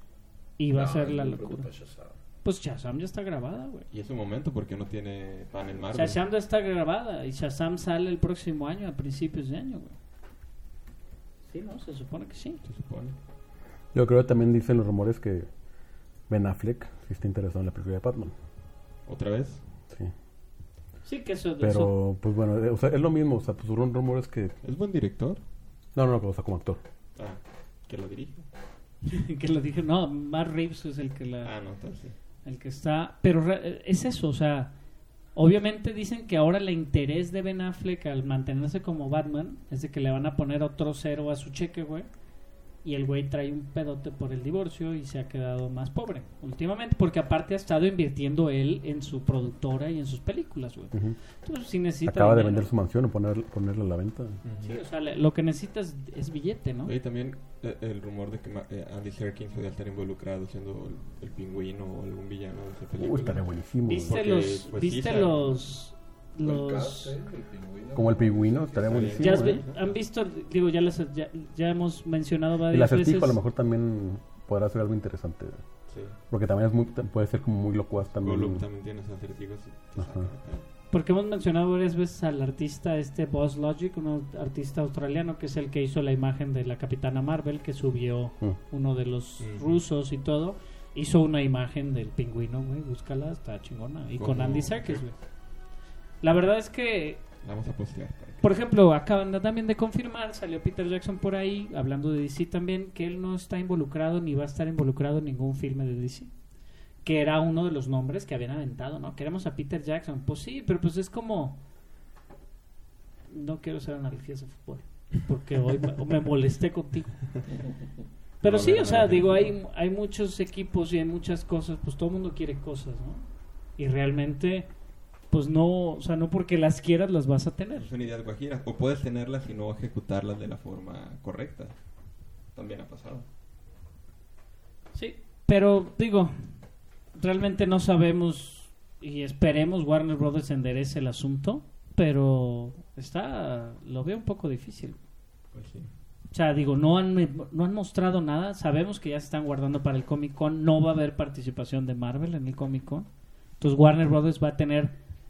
Y va a No, ser no la me locura. preocupa Shazam. Pues Shazam ya está grabada, güey. Y es un momento porque no tiene fan en Marvel. Shazam ya está grabada. Y Shazam sale el próximo año, a principios de año, güey. Sí, ¿no? Se supone que sí. Se supone. Yo creo que también dicen los rumores que Ben Affleck sí está interesado en la película de Batman. ¿Otra vez? Sí. Sí, que eso... eso- Pero, pues bueno, eh, o sea, es lo mismo. O sea, pues hubo rumores que... ¿Es buen director? No, no, no, o sea, como actor. Ah, que lo dirige. que lo dije, no, Matt Reeves es el que la... Ah, no, tal sí. El que está... Pero re- es eso, o sea... Obviamente dicen que ahora el interés de Ben Affleck al mantenerse como Batman es de que le van a poner otro cero a su cheque, güey. y el güey trae un pedote por el divorcio y se ha quedado más pobre últimamente, porque aparte ha estado invirtiendo él en su productora y en sus películas, güey. Ujú. Entonces, si necesita Acaba de dinero. vender su mansión o poner, ponerla a la venta. Sí, o sea, le- lo que necesitas es billete, ¿no? Y también eh, el rumor de que ma- eh, Andy Serkis podría estar involucrado siendo el, el pingüino o algún villano de esa película. Uy, estaría buenísimo. ¿Viste Porque, los pues, sí, viste sabe. los El los cast, ¿eh? El pingüino. Como el pingüino, estaría Estaría buenísimo. ya has ¿eh? vi- han visto, digo, ya les ya, ya hemos mencionado El varias acertijo veces. a lo mejor también podrá ser algo interesante. Sí. Porque también es muy, puede ser como muy locuaz también. Gollum también tiene esos acertijos. y te Ajá. saca. Porque hemos mencionado varias veces al artista este Buzz Logic, un artista australiano que es el que hizo la imagen de la Capitana Marvel, que subió Mm. uno de los Ujú. rusos y todo. Hizo una imagen del pingüino, güey, búscala, está chingona. Y con ¿Cómo? Andy Serkis, güey. La verdad es que, La vamos a postear. para que- por ejemplo, acaban de- también de confirmar, salió Peter Jackson por ahí, hablando de D C también, que él no está involucrado ni va a estar involucrado en ningún filme de D C. Que era uno de los nombres que habían aventado, ¿no? Queremos a Peter Jackson. Pues sí, pero pues es como... No quiero ser analogías de fútbol, porque hoy me, me molesté contigo. Pero No, sí, no, o sea, no, digo, no. hay, hay muchos equipos y hay muchas cosas, pues todo el mundo quiere cosas, ¿no? Y realmente, pues no, o sea, no porque las quieras las vas a tener. Son ideas guajiras. O puedes tenerlas y no ejecutarlas de la forma correcta. También ha pasado. Sí, pero digo, realmente no sabemos y esperemos Warner Brothers enderece el asunto, pero está, lo veo un poco difícil. Pues sí. O sea, digo, no han, no han mostrado nada, sabemos que ya se están guardando para el Comic Con, no va a haber participación de Marvel en el Comic Con, entonces Warner Brothers va a tener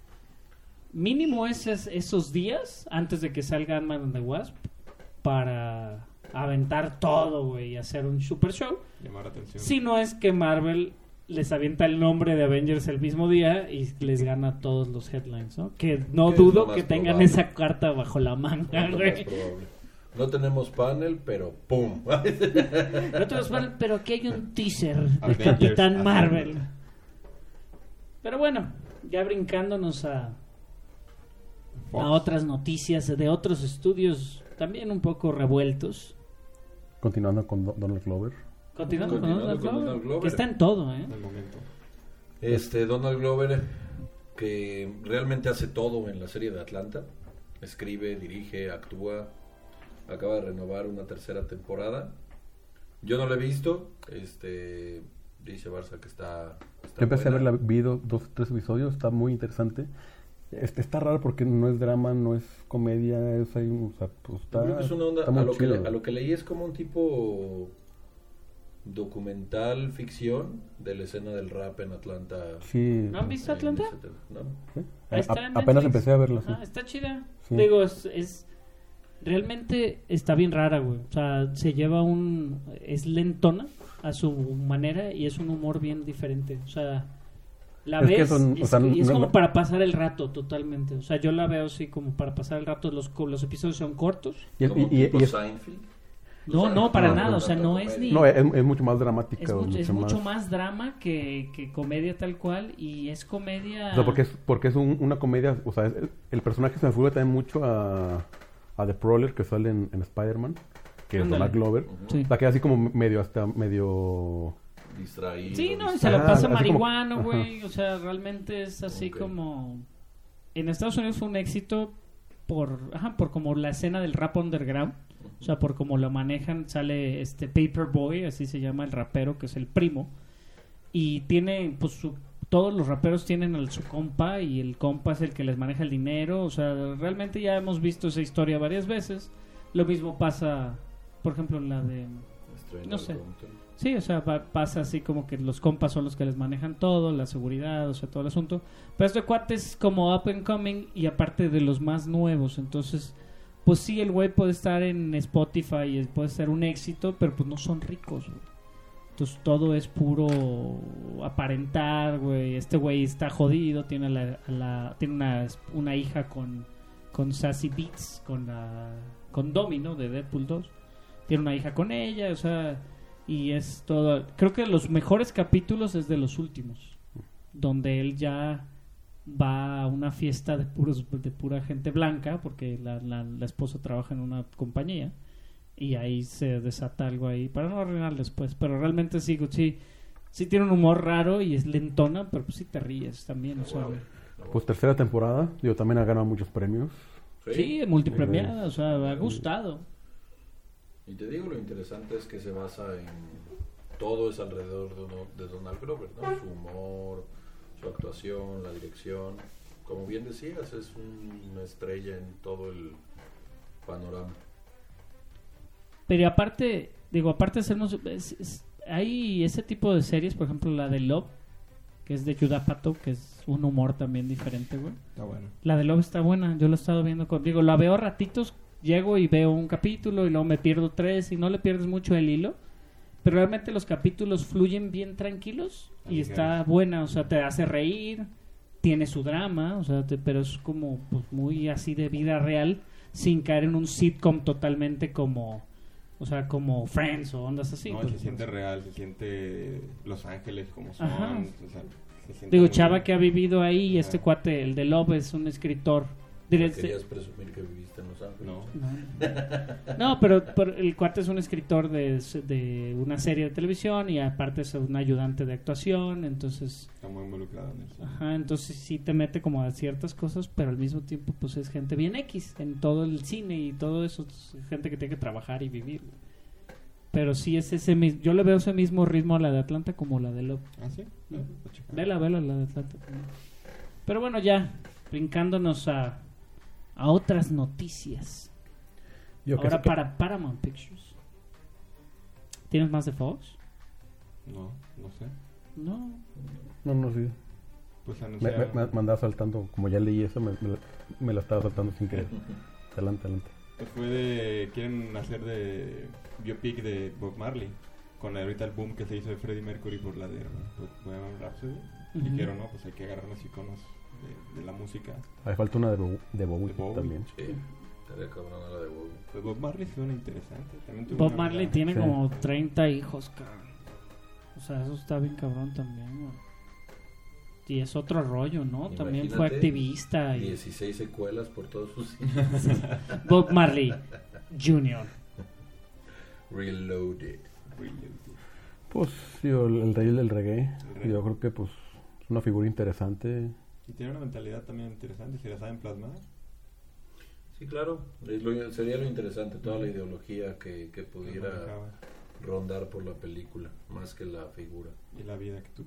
mínimo esos, esos días antes de que salga Ant-Man and the Wasp para aventar todo, güey, y hacer un super show. Llamar la atención. Si no es que Marvel les avienta el nombre de Avengers el mismo día y les gana todos los headlines, ¿no? Que no Que es lo dudo más que tengan probable. esa carta bajo la manga, Es lo güey. más probable. No tenemos panel, pero ¡pum! No te los van, pero aquí hay un teaser de Avengers Capitán Assemble. Marvel. Pero bueno, ya brincándonos a, Fox. a otras noticias de otros estudios también un poco revueltos. Continuando con Do- Donald Glover. Continuando, Continuando con, Donald con Glover, Donald Glover. que está en todo, ¿eh? En el momento. Este, Donald Glover, que realmente hace todo en la serie de Atlanta. Escribe, dirige, actúa. Acaba de renovar una tercera temporada. Yo no la he visto. Este, dice Barça que está, está Yo empecé a buena. verla, vi do- dos, tres episodios, está muy interesante. Este, está raro porque no es drama, no es comedia, es ahí, o sea, pues está, Yo creo que es una onda, está a muy lo, que chido. le- a lo que leí es como un tipo documental ficción de la escena del rap en Atlanta. Sí, ¿No han visto en Atlanta? ese te- ¿no? ¿sí? Ahí A- está en apenas Netflix. empecé a verla, sí. Ah, está chida. Sí. Digo, es, es- realmente está bien rara, güey. O sea, se lleva un es lentona a su manera y es un humor bien diferente. O sea, la Es que ves son- y o es, sea, y es no- como no- para pasar el rato totalmente. O sea, yo la veo así como para pasar el rato. Los co- los episodios son cortos. Y, Como y- y- tipo y es- Seinfeld. No, O sea, no, para no, nada. no O sea, tanta no es comedia. ni no, es, es mucho más dramática. es, mucho, es mucho más- más drama que, que comedia tal cual y es comedia. O sea, porque es, porque es un- una comedia, o sea, el, el personaje se me figura también mucho a, a The Prowler que sale en, en Spider-Man, que es Ándale. Donald Glover. Ujú. Sí. O sea, que así como medio, hasta medio... Distraído. Sí, no, y distraído. se la Ajá, pasa así como- marihuano, ajá. güey. O sea, realmente es así Ok. como... En Estados Unidos fue un éxito por, ajá, por como la escena del rap underground. O sea, por como lo manejan, sale este Paperboy, así se llama el rapero, que es el primo. Y tiene, pues, su, todos los raperos tienen al su compa y el compa es el que les maneja el dinero. O sea, realmente ya hemos visto esa historia varias veces. Lo mismo pasa, por ejemplo, en la de... Stranger no sé. Content. Sí, o sea, va- pasa así como que los compas son los que les manejan todo, la seguridad, o sea, todo el asunto. Pero este cuate es como up and coming y aparte de los más nuevos. Entonces, pues sí, el güey puede estar en Spotify y puede ser un éxito, pero pues no son ricos, güey. Entonces todo es puro aparentar, güey. Este güey está jodido, tiene, la, a la, tiene una, una hija con, con Sassy Beats, con, la, con Domino de Deadpool dos. Tiene una hija con ella, o sea... Y es todo. Creo que los mejores capítulos es de los últimos, donde él ya va a una fiesta de puros de pura gente blanca, porque la, la, la esposa trabaja en una compañía y ahí se desata algo ahí, para no arruinarles pues, pero realmente sí, sí, sí tiene un humor raro y es lentona, pero pues sí te ríes también, o sea, Pues tercera temporada, digo, también ha ganado muchos premios. sí, multipremiada, o sea, me ha gustado. Y te digo, lo interesante es que se basa en... Todo es alrededor de, uno, de Donald Glover, ¿no? Su humor, su actuación, la dirección. Como bien decías, es una estrella en todo el panorama. Pero aparte, digo, aparte de ser mus- es- es- hay ese tipo de series, por ejemplo, la de Love, que es de Judd Apatow, que es un humor también diferente, güey. Está bueno. La de Love está buena, yo la he estado viendo con... Digo, la veo a ratitos, llego y veo un capítulo y luego me pierdo tres y no le pierdes mucho el hilo. Pero realmente los capítulos fluyen bien tranquilos y Ligeros. está buena, o sea, te hace reír, tiene su drama, o sea, te- pero es como pues, muy así de vida real, sin caer en un sitcom totalmente como, o sea, como Friends o ondas así. No, pues, se siente real, se siente Los Ángeles como son. Ajá. O sea, se siente Digo, muy Chava bien. que ha vivido ahí, este Ajá. cuate, el de Love, es un escritor. Diré- ¿Querías presumir que viviste en Los Ángeles? No. No, no pero, pero el cuate es un escritor de, de una serie de televisión y aparte es un ayudante de actuación, entonces, Está muy involucrado en eso. ajá, entonces sí te mete como a ciertas cosas, pero al mismo tiempo pues es gente bien X en todo el cine y todo eso, es gente que tiene que trabajar y vivir. Pero sí es ese mismo, yo le veo ese mismo ritmo a la de Atlanta como la de Love. ¿Ah, sí? No. Ah, pues checa. Vela, vela la de Atlanta también. Pero bueno, ya, brincándonos a, a otras noticias. Yo que Ahora sé que- para Paramount Pictures. ¿Tienes más de Fox? No, no sé. No. No, no, sí. Pues Me, anuncia... me, me- me andaba saltando, como ya leí eso, me, me, la- me la estaba saltando sin querer. Adelante, adelante. Pues fue de... Quieren hacer de biopic de Bob Marley. Con ahorita el boom que se hizo de Freddie Mercury por la de Bohemian Rhapsody. Ujú. Dijeron, no, pues hay que agarrar los iconos de, de la música. Hay falta una de, Bo- de Bowie, De Bowie. también. Sí, estaría cabrón la de Bowie. Pues Bob Marley suena interesante. También tuvo Bob una Marley vida- tiene Sí. como treinta hijos, cabrón. O sea, eso está bien cabrón también, güey. Y es otro rollo, ¿no? También fue Imagínate, activista. Y... dieciséis secuelas por todos sus Bob Marley junior Reloaded. Pues, yo, el, el rey del reggae, El rey. yo creo que pues es una figura interesante. Y tiene una mentalidad también interesante, si la saben plasmar. Sí, claro. Es lo- sería lo interesante, toda la ideología que, que pudiera manejaba. rondar por la película, más que la figura. Y la vida que tuvo.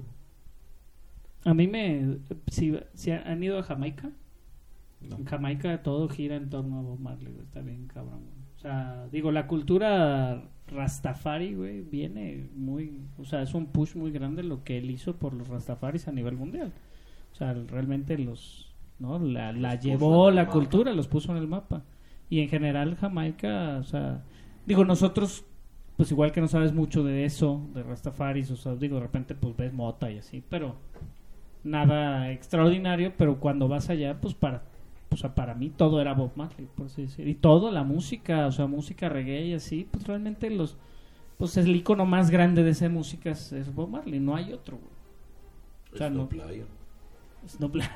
A mí me... Si, si han ido a Jamaica, No. en Jamaica todo gira en torno a Bob Marley, güey. Está bien cabrón, güey. O sea, digo, la cultura Rastafari, güey, viene muy... O sea, es un push muy grande lo que él hizo por los Rastafaris a nivel mundial. O sea, realmente los... ¿no? La, la Los puso llevó en el la mapa. cultura, los puso en el mapa. Y en general Jamaica, o sea... Digo, nosotros, pues igual que no sabes mucho de eso, de Rastafaris, o sea, digo, de repente pues ves mota y así, pero... Nada extraordinario, pero cuando vas allá, pues para... O sea, para mí todo era Bob Marley, por así decir. Y todo, la música, o sea, música reggae y así, pues realmente los... Pues el icono más grande de esa música es, es Bob Marley, no hay otro, güey. O sea, Es no. no playa. Snoop Lion.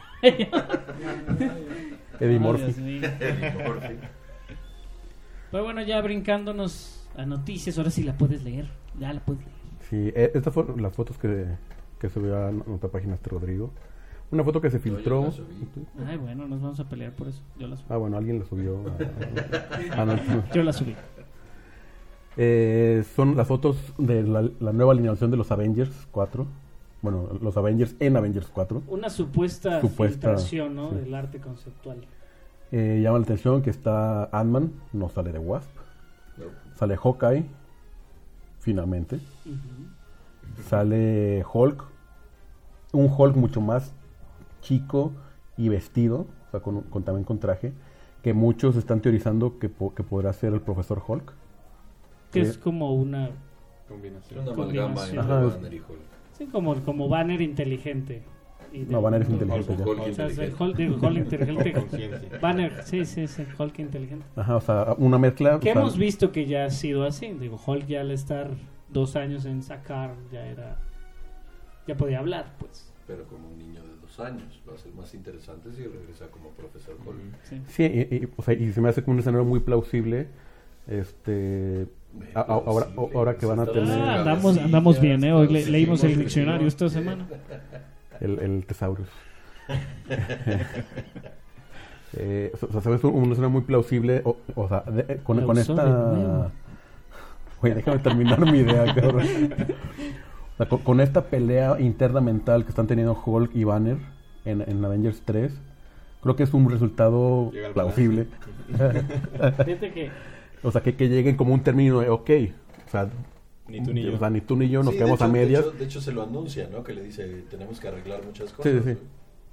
Eddie Ay, Murphy. Dios mío. Pero bueno, ya brincándonos a noticias, ahora sí la puedes leer. Ya la puedes leer. Sí, e- estas fueron las fotos que, que subió a nuestra página este Rodrigo. Una foto que se No, yo filtró. la subí. Ay, bueno, nos vamos a pelear por eso. Yo la subí. Ah, bueno, alguien la subió. a- a- a nuestro- Yo la subí. Eh, son las fotos de la, la nueva alineación de los Avengers cuatro. Bueno, los Avengers en Avengers cuatro. Una supuesta, Supuesta, filtración, ¿no? sí. Del arte conceptual. Eh, llama la atención que está Ant-Man, no sale de Wasp. No. Sale Hawkeye, finalmente. Ujú. Sale Hulk, un Hulk mucho más chico y vestido, o sea, con, con- también con traje, que muchos están teorizando que, po- que podrá ser el profesor Hulk. Que Sí. es como una... Es Combinación. una amalgama Combinación. entre Ajá. Banner y Hulk. Sí, como, como banner inteligente. Y de- No, Banner es de- inteligente ya. Hulk O sea, es el inteligente. Hulk, digo, Hulk inteligente. Conciencia. Banner, sí, sí, sí, Hulk inteligente. Ajá, o sea, una mezcla. Que o sea, hemos visto que ya ha sido así. Digo, Hulk ya al estar dos años en sacar, ya era... Ya podía hablar, pues. Pero como un niño de dos años. Va a ser más interesante si regresa como profesor Hulk. Ujú. Sí. Sí, y, y- o sea, y se me hace como un escenario muy plausible Este, a- a- ahora, ahora que van a tener Ah, andamos, andamos bien, ¿eh? Hoy le- leímos el diccionario esta semana. el, el Tesaurus. eh, o sea, ¿sabes? Una escena muy plausible, o, o sea, de- eh, con, La con usó de esta... nuevo. Oye, déjame terminar mi idea, cabrón. O sea, con, con esta pelea interna mental que están teniendo Hulk y Banner en, en Avengers tres, creo que es un resultado Llega al plausible. Fíjate que O sea, que, que lleguen como un término de, ok, o sea, Ni tú ni yo. o sea, ni tú ni yo nos Sí, quedamos de hecho, a medias. De hecho, de hecho, se lo anuncia, ¿no? Que le dice, tenemos que arreglar muchas cosas. Sí, sí, sí.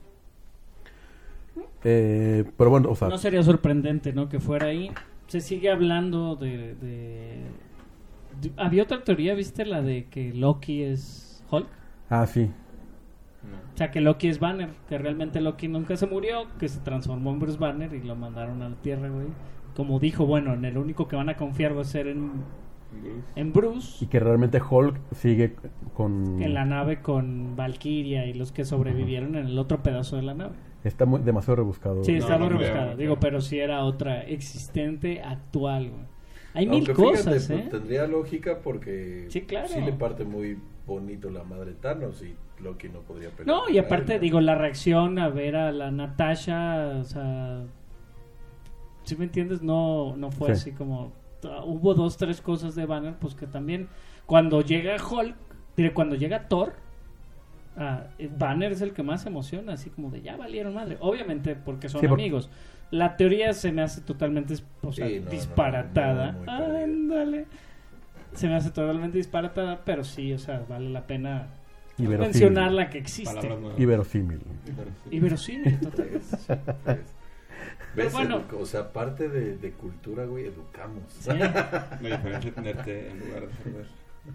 Eh, pero bueno, o sea, no sería sorprendente, ¿no? Que fuera ahí. Se sigue hablando de, de, de- Había otra teoría, ¿viste? La de que Loki es Hulk. ah, sí. O sea, que Loki es Banner. Que realmente Loki nunca se murió. Que se transformó en Bruce Banner y lo mandaron a la Tierra, güey. Como dijo, bueno, en el único que van a confiar va a ser en, Bruce. en Bruce. Y que realmente Hulk sigue con... En la nave con Valkyria y los que sobrevivieron en el otro pedazo de la nave. Está muy, demasiado rebuscado. Sí, No, está no muy creo, rebuscada. no Digo, creo. pero si era otra existente, actual, güey. Hay mil Aunque fíjate, cosas, pues, ¿eh? tendría lógica porque Sí, claro. sí le parte muy bonito la madre Thanos y Loki no podría pelear. No, y contra aparte, él, ¿no? digo, la reacción a ver a la Natasha, o sea, ¿sí me entiendes? No, no fue Sí. así como... Hubo dos, tres cosas de Banner, pues que también, cuando llega Hulk, diré, cuando llega Thor, ah, Banner es el que más emociona, así como de ya valieron madre. Obviamente porque son Sí, porque- amigos. La teoría se me hace totalmente, o sea, Sí, no, no, disparatada. muy, muy perdida. Ándale. Se me hace totalmente disparatada, pero sí, o sea, vale la pena Iverosímil. mencionarla que existe. Palabras nuevas. Iverosímil. Y verosímil, total. Pues, pues, ¿ves? bueno. Edu- o sea, parte de, de cultura, güey, educamos. Sí. La diferencia es tenerte en lugar de cerveza.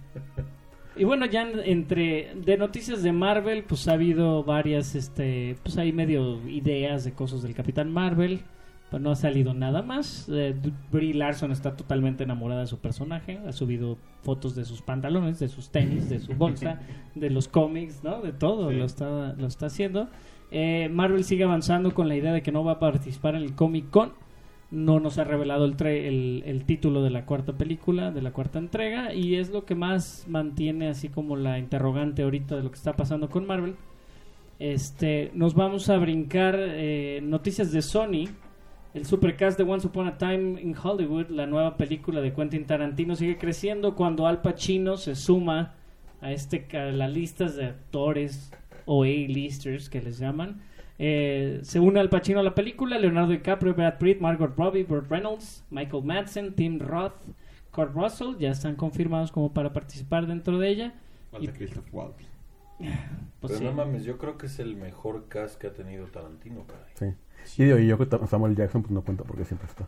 Y bueno, ya en- entre de noticias de Marvel, pues ha habido varias, este, pues hay medio ideas de cosas del Capitán Marvel, pero no ha salido nada más. Eh, Brie Larson está totalmente enamorada de su personaje, ha subido fotos de sus pantalones, de sus tenis, de su bolsa, de los cómics, ¿no? De todo, Sí. lo está, lo está haciendo. Eh, Marvel sigue avanzando con la idea de que no va a participar en el Comic Con. No nos ha revelado el, tre- el, el título de la cuarta película, de la cuarta entrega, y es lo que más mantiene así como la interrogante ahorita de lo que está pasando con Marvel. Este, nos vamos a brincar eh, noticias de Sony. El supercast de Once Upon a Time in Hollywood, la nueva película de Quentin Tarantino, sigue creciendo cuando Al Pacino se suma a, este, a las listas de actores o A-listers que les llaman. Eh, se une Al Pacino a la película, Leonardo DiCaprio, Brad Pitt, Margot Robbie, Burt Reynolds, Michael Madsen, Tim Roth, Kurt Russell, ya están confirmados como para participar dentro de ella. Falta Y- Christoph Waltz. Pues Pero sí. no mames, yo creo que es el mejor cast que ha tenido Tarantino, caray. Sí. Y, digo, y yo que ta- Samuel Jackson pues no cuenta porque siempre está.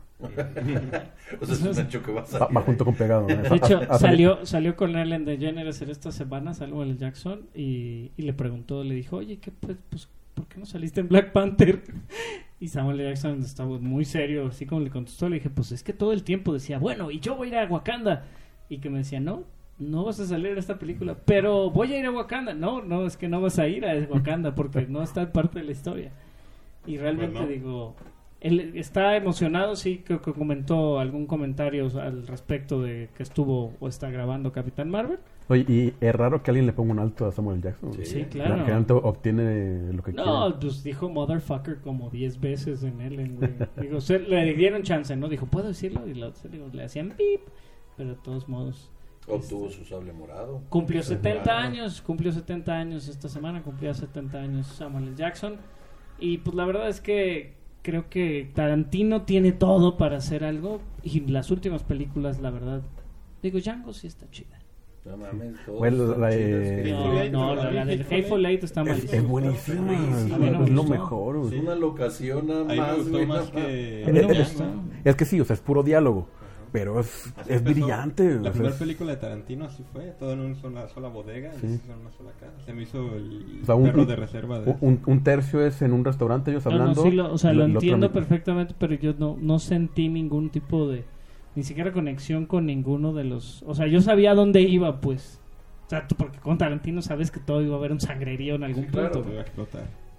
O sea, es un hecho que va a Va, salir. va junto con pegado. ¿no? De hecho, Ha- ha- salió, salió con Ellen DeGeneres en esta semana, Samuel L. Jackson, y, y le preguntó, le dijo, oye, ¿qué, pues, pues, ¿por qué no saliste en Black Panther? Y Samuel L. Jackson estaba muy serio, así como le contestó, le dije, pues es que todo el tiempo decía, bueno, y yo voy a ir a Wakanda. Y que me decía, no, no vas a salir en esta película, pero voy a ir a Wakanda. No, no, es que no vas a ir a Wakanda porque no está parte de la historia. Y realmente Pues no. digo, él está emocionado, sí, creo que comentó algún comentario al respecto de que estuvo o está grabando Capitán Marvel. Oye, y es raro que alguien le ponga un alto a Samuel Jackson. Sí. Sí, claro. Generalmente obtiene lo que No, quiere. pues dijo motherfucker como diez veces en Ellen, güey. Digo, se, le dieron chance, ¿no? Dijo, ¿puedo decirlo? Y lo, digo, le hacían pip, pero de todos modos. Obtuvo su sable morado. Cumplió setenta claro. años, cumplió setenta años esta semana, cumplió setenta años Samuel L. Jackson. Y pues la verdad es que creo que Tarantino tiene todo para hacer algo. Y las últimas películas, la verdad, digo, Django sí está chida. No mames, todos Bueno, están la chidas, de- que- No, Eight, no, ¿no? la, la del Hateful Hateful Eight está Es- malísima. Es buenísima. A mí no me Es lo gustó. mejor. Es güey. una locación nada A mí me más, gustó güey, más no mames. que... A mí no me Es- gustó. Es que sí, o sea, es puro diálogo. Pero es, es Empezó- brillante. o La sea, primera es- película de Tarantino así fue, todo en una sola, sola bodega, Sí. y en una sola casa. Se me hizo el O sea, un- perro un- de reserva de... un, un tercio es en un restaurante ellos No, no, hablando. sí lo, o sea, y lo el otro entiendo mitad. perfectamente, pero yo no, no sentí ningún tipo de, ni siquiera conexión con ninguno de los, o sea, yo sabía a dónde iba, pues, o sea, tú porque con Tarantino sabes que todo iba a haber un sangrerío en algún Sí, claro. punto, Te va a explotar.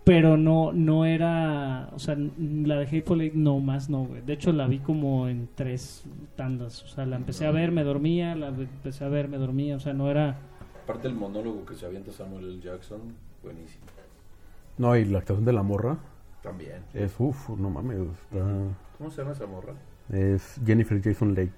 pero no no era, o sea, la de Hateful Eight no más no, güey. De hecho la vi como en tres tandas, o sea, la empecé a ver, me dormía, la empecé a ver, me dormía, o sea, no era... Aparte el monólogo que se avienta Samuel L. Jackson, buenísimo. No, y la actuación de la morra También. sí. es, uff, no mames. Está, ¿Cómo se llama esa morra? es Jennifer Jason Leigh.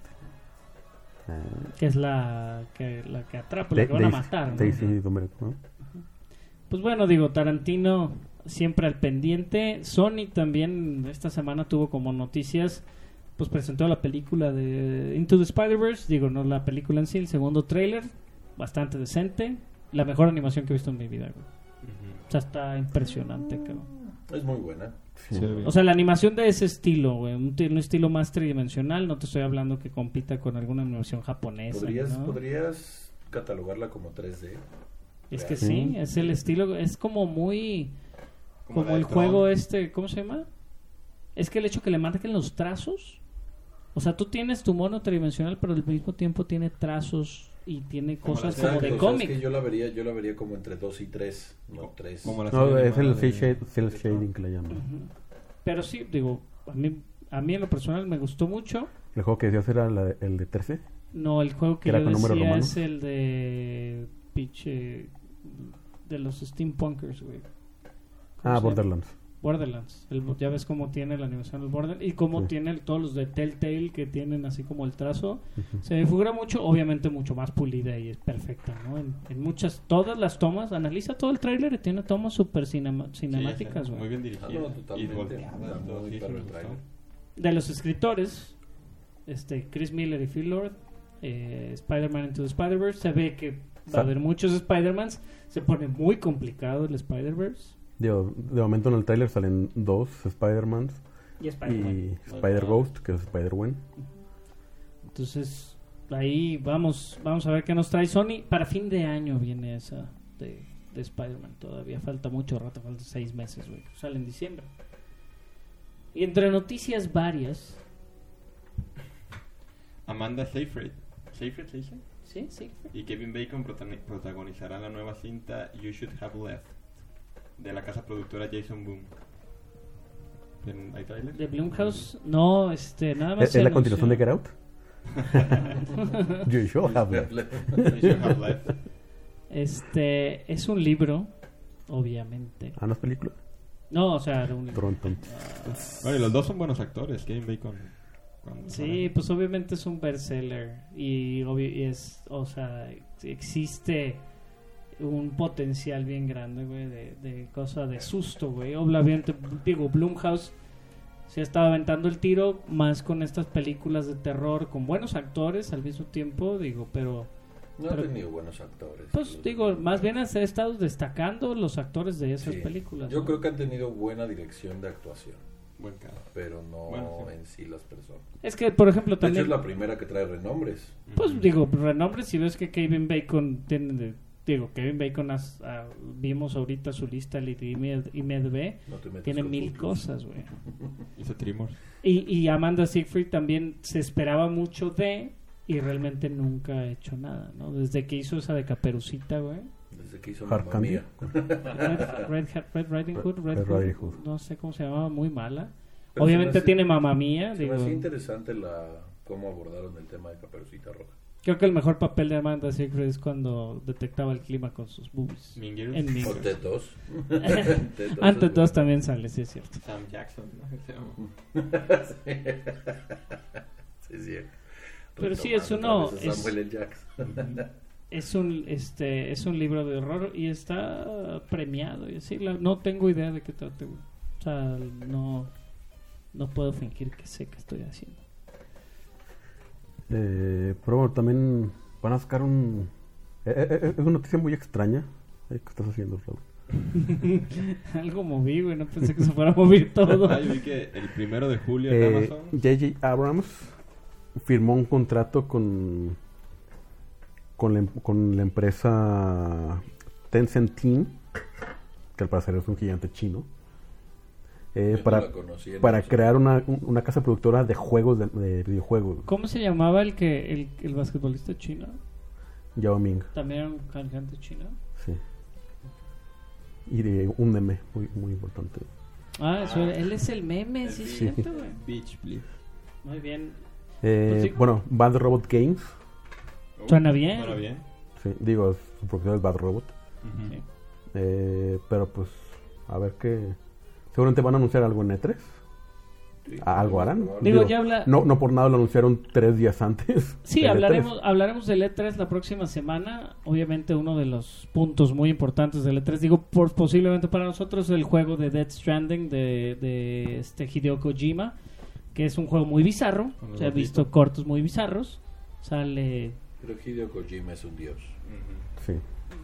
Eh, que es la que la que atrapa, la que van a Daisy- matar, ¿no? Daisy Domergue, ¿no? Pues bueno, digo, Tarantino siempre al pendiente. Sony también esta semana tuvo como noticias, pues presentó la película de Into the Spider-Verse, digo, no la película en sí, el segundo tráiler, bastante decente, la mejor animación que he visto en mi vida, güey. O sea, está impresionante, cabrón. Es muy buena. Sí. O sea, la animación de ese estilo, güey, un, t- un estilo más tridimensional, no te estoy hablando que compita con alguna animación japonesa, ¿Podrías, ¿no? ¿Podrías catalogarla como tres D? Es que Sí. sí, es el estilo, es como muy... Como Como la de el juego Tron. este, ¿cómo se llama? Es que el hecho que le marquen los trazos, o sea, tú tienes tu mono tridimensional, pero al mismo tiempo tiene trazos y tiene Como cosas la como serie, de o sea, cómic. es que yo la vería, yo la vería como entre dos y tres, no Co- tres. como la No, serie es el animada cel de- shade- cel de Tron. shading que le llaman. Ujú. Pero sí, digo, a mí, a mí en lo personal me gustó mucho. El juego que decías era la de- el de trece. No, el juego que ¿Era yo con números decía romanos? es el de pinche de los steampunkers, güey. ¿Cómo Ah, se llama? Borderlands. Borderlands. El, ya ves cómo tiene la animación del Borderlands y cómo Sí. tiene el- todos los de Telltale que tienen así como el trazo. Ujú. Se me figura mucho, obviamente mucho más pulida y es perfecta, ¿no? En, en muchas, todas las tomas, analiza todo el tráiler y tiene tomas súper cinema- Sí, cinemáticas, sí, güey. muy bien Ah, dirigidas no, y totalmente. volteadas. Está todo, muy sí, sí perro me el gustó. tráiler. De los escritores, este Chris Miller y Phil Lord, eh, Spider-Man Into the Spider-Verse, se ve que va Sa- a haber muchos Spider-Mans, se pone muy complicado el Spider-Verse De, de momento en el trailer salen dos Spider-Mans y Spider-Man. y Spider-Ghost, que es Spider-Gwen. Entonces, ahí vamos vamos a ver qué nos trae Sony. Para fin de año viene esa de, de Spider-Man. Todavía falta mucho rato, falta seis meses, güey. Sale en diciembre. Y entre noticias varias... Amanda Seyfried. ¿Seyfried se dice? Sí, sí. Y Kevin Bacon protagoni- protagonizarán la nueva cinta You Should Have Left de la casa productora Jason Bourne. ¿Ven- ¿Hay trailer? De Blumhouse, no, este, nada más... ¿Es, se es la anunció. continuación de Get Out? You should have left. You Should Have Left. Este, es un libro, obviamente. Ah, ¿no es película? No, o sea, era un libro. Toronto. Bueno, y los dos son buenos actores, Kevin Bacon. cuando Sí, sale. pues obviamente es un bestseller y, obvi- y es, o sea, existe un potencial bien grande, güey, de, de cosa de susto, güey. Obviamente, digo, Blumhouse se estaba aventando el tiro más con estas películas de terror con buenos actores al mismo tiempo, digo, pero No Pero- ha tenido buenos actores. pues Los- digo, más bien han estado destacando los actores de esas Sí. películas. Yo ¿no? creo que han tenido buena dirección de actuación, Buen caso. pero no Bueno, sí. en sí las personas. Es que, por ejemplo, De hecho, también... es la primera que trae renombres. Pues Ujú. digo, renombre, si ves que Kevin Bacon tiene, de- digo, Kevin Bacon, has- ah, vimos ahorita su lista de I M D B, No te metas tiene con mil sus- cosas, güey. Hizo Tremors. Y, y Amanda Seyfried también se esperaba mucho de, y realmente nunca ha hecho nada, ¿no? Desde que hizo esa de Caperucita, güey. Desde que hizo Hard Mamma Candy. Mía. Red, Red, Hat- Red Riding Hood, Red, Red Hood, Riding Hood. no sé cómo se llamaba, muy mala. Pero Obviamente se me hace- tiene Mamma Mía, Se me digo. hacía interesante la cómo abordaron el tema de Caperucita Roja. Creo que el mejor papel de Amanda Seyfried es cuando detectaba el clima con sus boobies. Mean Girls. En Mean O Girls. Tetos. Tetos Antes es dos bueno. también sale, sí es cierto. Sam Jackson, ¿no? Se llama. Sí, sí. Pero sí, Retomando es uno- otra vez a es- Samuel L. Jackson. Es un este es un libro de horror y está premiado y así. La- no tengo idea de qué trate, güey. O sea, no no puedo fingir que sé qué estoy haciendo. Eh, pero bueno, también van a sacar un... eh, eh, eh, es una noticia muy extraña. Eh, ¿Qué estás haciendo, Raúl? Algo moví, güey. No pensé que se fuera a mover todo. Ah, yo vi que el primero de julio en Eh, Amazon. J J Abrams firmó un contrato con con la, em- con la empresa Tencent Team, que al parecer es un gigante chino, eh, Yo no para, la conocí en para eso. crear una, un- una casa productora de juegos, de, de videojuegos. ¿Cómo se llamaba el que el, el basquetbolista chino? Yao Ming, También era un cantante chino. sí. y de un meme muy, muy importante. Ah, eso, él es el meme, sí, Sí. cierto, güey. Beach, please. Muy bien. Eh, Pues sí. Bueno, Bad Robot Games. Suena bien. Suena bien. Sí, digo, su propiedad es Bad Robot. Ujú. Sí. Eh, pero pues, a ver qué. Seguramente van a anunciar algo en E tres. Sí, Algo harán. probable. Digo, ya habla- No, no por nada lo anunciaron tres días antes. Sí, del E tres. hablaremos, hablaremos del E tres la próxima semana. Obviamente uno de los puntos muy importantes del E tres, digo, por, posiblemente para nosotros, el juego de Death Stranding de, de este Hideo Kojima, que es un juego muy bizarro. Con el Se ha gordito. visto cortos muy bizarros. Sale... Pero Hideo Kojima es un dios. Ujú. Sí.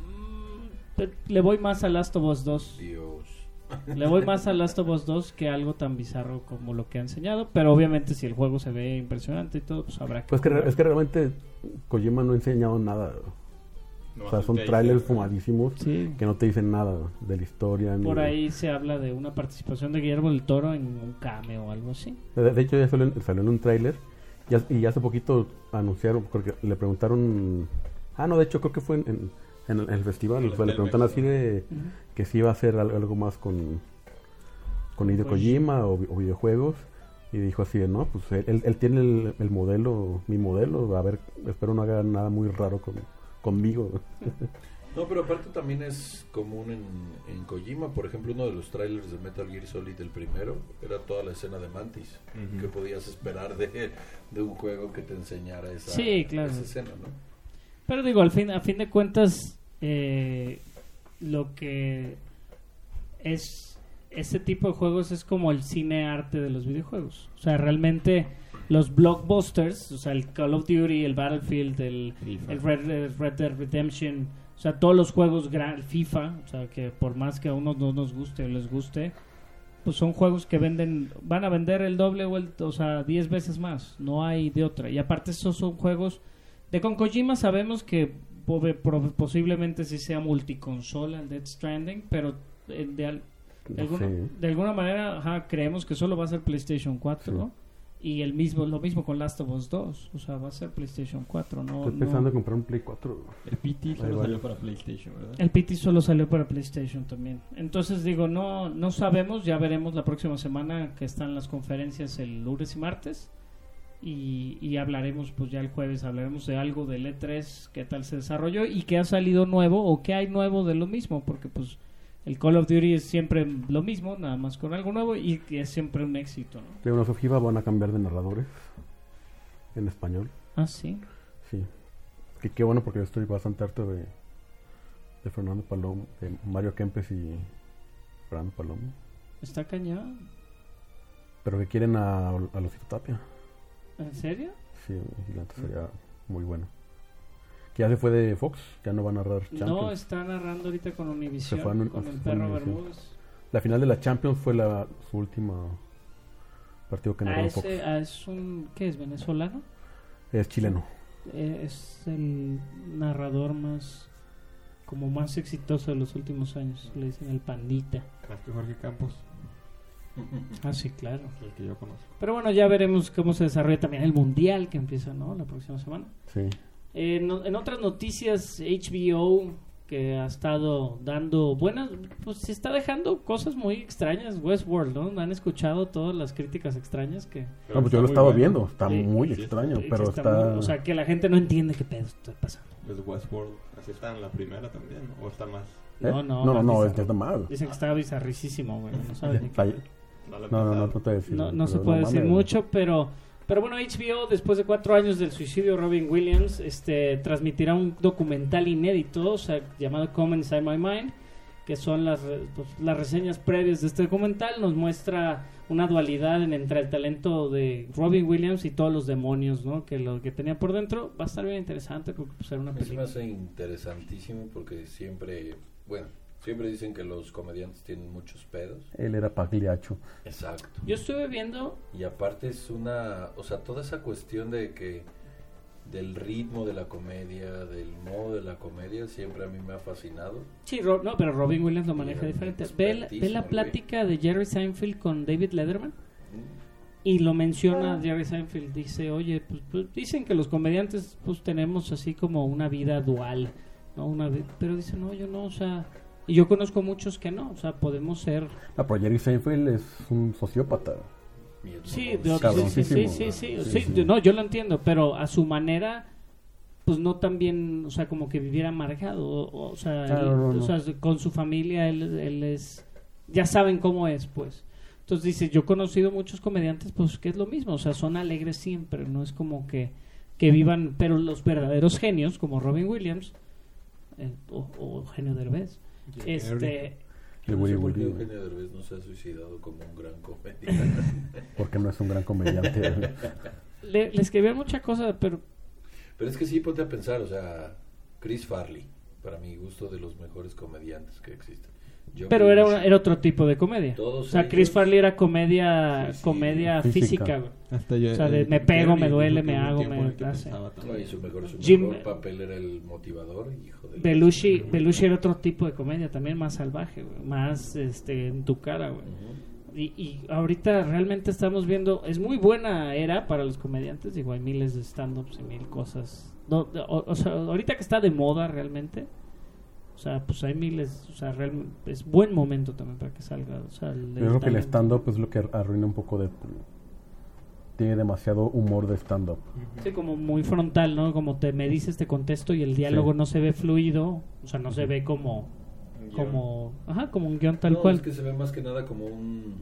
Le voy más a Last of Us dos. Dios. Le voy más a Last of Us dos que algo tan bizarro como lo que ha enseñado. Pero obviamente si el juego se ve impresionante y todo, pues habrá que... Pues que, re- jugar. es que realmente Kojima no ha enseñado nada. No O sea, vas son a trailers teaser, ¿no? fumadísimos Sí. que no te dicen nada de la historia. ni Por de- ahí se habla de una participación de Guillermo del Toro en un cameo o algo así. De, de hecho, ya salió, en- salió en un tráiler. Y, hace- y hace poquito anunciaron, porque le preguntaron... Ah, no, de hecho creo que fue en, en- en el, en el festival. En o sea, le el preguntaron Telmex, así de que si iba a hacer al- algo más con, con Hideo Pues- Kojima o, vi- o videojuegos. Y dijo así de, no, pues él, él- él tiene el, el modelo, mi modelo. A ver, espero no haga nada muy raro con, conmigo. No, pero aparte también es común en, en Kojima. Por ejemplo, uno de los trailers de Metal Gear Solid, el primero, era toda la escena de Mantis. Ujú. Que podías esperar de, de un juego que te enseñara esa, Sí, claro. esa escena, ¿no? Pero digo, al fin, a fin de cuentas, eh, lo que es este tipo de juegos es como el cine arte de los videojuegos. O sea, realmente los blockbusters, o sea, el Call of Duty, el Battlefield, el, FIFA. el Red, el Red Dead Redemption, o sea, todos los juegos gran, FIFA, o sea, que por más que a unos no nos guste o les guste, pues son juegos que venden, van a vender el doble o el, o sea, diez veces más. No hay de otra. Y aparte esos son juegos de con Kojima sabemos que pobe- pro- posiblemente sí sea multiconsola el Death Stranding, pero eh, de, al- de No alguna, sé. de alguna manera ajá, creemos que solo va a ser PlayStation cuatro, Sí. ¿no? Y el mismo lo mismo con Last of Us dos, o sea, va a ser PlayStation cuatro, no, Estoy no- pensando en comprar un Play cuatro. El P T Ahí solo va. salió para PlayStation, ¿verdad? El P T solo salió para PlayStation también. Entonces digo, no no sabemos, ya veremos la próxima semana que están las conferencias el lunes y martes. Y, y hablaremos, pues ya el jueves hablaremos de algo del E tres, qué tal se desarrolló y qué ha salido nuevo o qué hay nuevo de lo mismo, porque pues el Call of Duty es siempre lo mismo, nada más con algo nuevo y que es siempre un éxito, ¿no? Leonos of Hiva van a cambiar de narradores en español. Ah, sí. Sí. Que qué bueno porque yo estoy bastante harto de, de Fernando Palomo, de Mario Kempes y Fernando Palomo. Está cañón. Pero que quieren a, a Lucito Tapia. ¿En serio? Sí, y la neta sería muy bueno. Que ya se fue de Fox, ya no va a narrar Champions. No, está narrando ahorita con Univision, Se fue a un- con se el fue a perro Univision. Bermúdez. La final de la Champions fue la, su última partido que narró Ah, en Fox. ese, ah, es un, ¿qué es? ¿Venezolano? Es chileno. Eh, es el narrador más, como más exitoso de los últimos años. Le dicen el Pandita. Más que Jorge Campos, Ah, sí, claro. el que yo conozco. Pero bueno, ya veremos cómo se desarrolla también el Mundial que empieza, ¿no? La próxima semana. Sí. Eh, no- en otras noticias, H B O, que ha estado dando buenas, pues se está dejando cosas muy extrañas. Westworld, ¿no? ¿Han escuchado todas las críticas extrañas que... No, pues está yo lo muy estaba bueno. viendo. Está Sí, muy sí, extraño, que pero está está... muy- o sea, que la gente no entiende qué pedo está pasando. Es Westworld. Así está en la primera también, ¿no? O está más. ¿Eh? No, no, no, no, más no, es bizarro. está mal. Dicen que está bizarricísimo, güey. No saben ni qué Está- pedo. No, la he No, no, no, empezado. no te voy a decir. No, no se pero puede decir mames. mucho, pero pero bueno, H B O después de cuatro años del suicidio de Robin Williams, este transmitirá un documental inédito, o sea, llamado Come Inside My Mind, que son las re- pues, las reseñas previas de este documental. Nos muestra una dualidad en, entre el talento de Robin Williams y todos los demonios, ¿no? Que lo que tenía por dentro va a estar bien interesante porque pues, será una A mí se me película. hace interesantísimo porque siempre, bueno, siempre dicen que los comediantes tienen muchos pedos. Él era Pagliaccio. Exacto. Yo estuve viendo Y aparte es una, o sea, toda esa cuestión de que del ritmo de la comedia, del modo de la comedia, siempre a mí me ha fascinado. Sí, Ro- no, pero Robin Williams lo maneja Sí, diferente. Ve, la- ve la expertísimo, plática de Jerry Seinfeld con David Letterman y lo menciona Jerry Seinfeld. Dice, oye, pues, pues, dicen que los comediantes pues tenemos así como una vida dual, ¿no? Una vi- pero dice, no, yo no, o sea, Y yo conozco muchos que no, o sea, podemos ser... Ah, pero Jerry Seinfeld es un sociópata. Miedo, Sí, ¿no? de- sí, sí, sí, cabroncísimo. sí, sí, Sí, sí, sí. no, yo lo entiendo, pero a su manera, pues no tan bien, o sea, como que viviera amargado, o, o sea, Claro, él- no, o no. sea, con su familia, él, él es, ya saben cómo es, pues. Entonces dice, yo he conocido muchos comediantes, pues que es lo mismo, o sea, son alegres siempre, no es como que, que vivan, pero los verdaderos genios, como Robin Williams, eh, o, o Eugenio Derbez, este... De Yo no Willy sé por qué Willy, Eugenio Derbez no se ha suicidado como un gran comediante. porque no es un gran comediante. Le, le escribían muchas cosas, pero Pero es que sí, ponte a pensar, o sea, Chris Farley, para mi gusto, de los mejores comediantes que existen. John pero era, Belushi, una- era otro tipo de comedia. Todos O sea, Chris ellos- Farley era comedia, Sí, sí, comedia física. física, güey. Hasta yo, O sea, de eh, me pego, Jerry me duele, dijo me que hubo un hago, tiempo me en el que hace. pensaba No, también. y su mejor, su Jim- mejor papel era el motivador, hijo de... Belushi, Belushi era otro tipo de comedia, también más salvaje, güey, más este, en tu cara, güey. Ujú. Y, y ahorita realmente estamos viendo, es muy buena era para los comediantes, digo, hay miles de stand-ups y mil cosas. No, o, o sea, ahorita que está de moda realmente, o sea, pues hay miles, o sea, realmente es buen momento también para que salga. O sea, el, Yo creo que el talento. stand-up es lo que arruina un poco de... Tiene demasiado humor de stand-up. Sí, como muy frontal, ¿no? Como te me dices, te contesto y el diálogo Sí. no se ve fluido, o sea, no se ve como, Un guión. como, ajá, como un guión tal No, cual. es que se ve más que nada como un...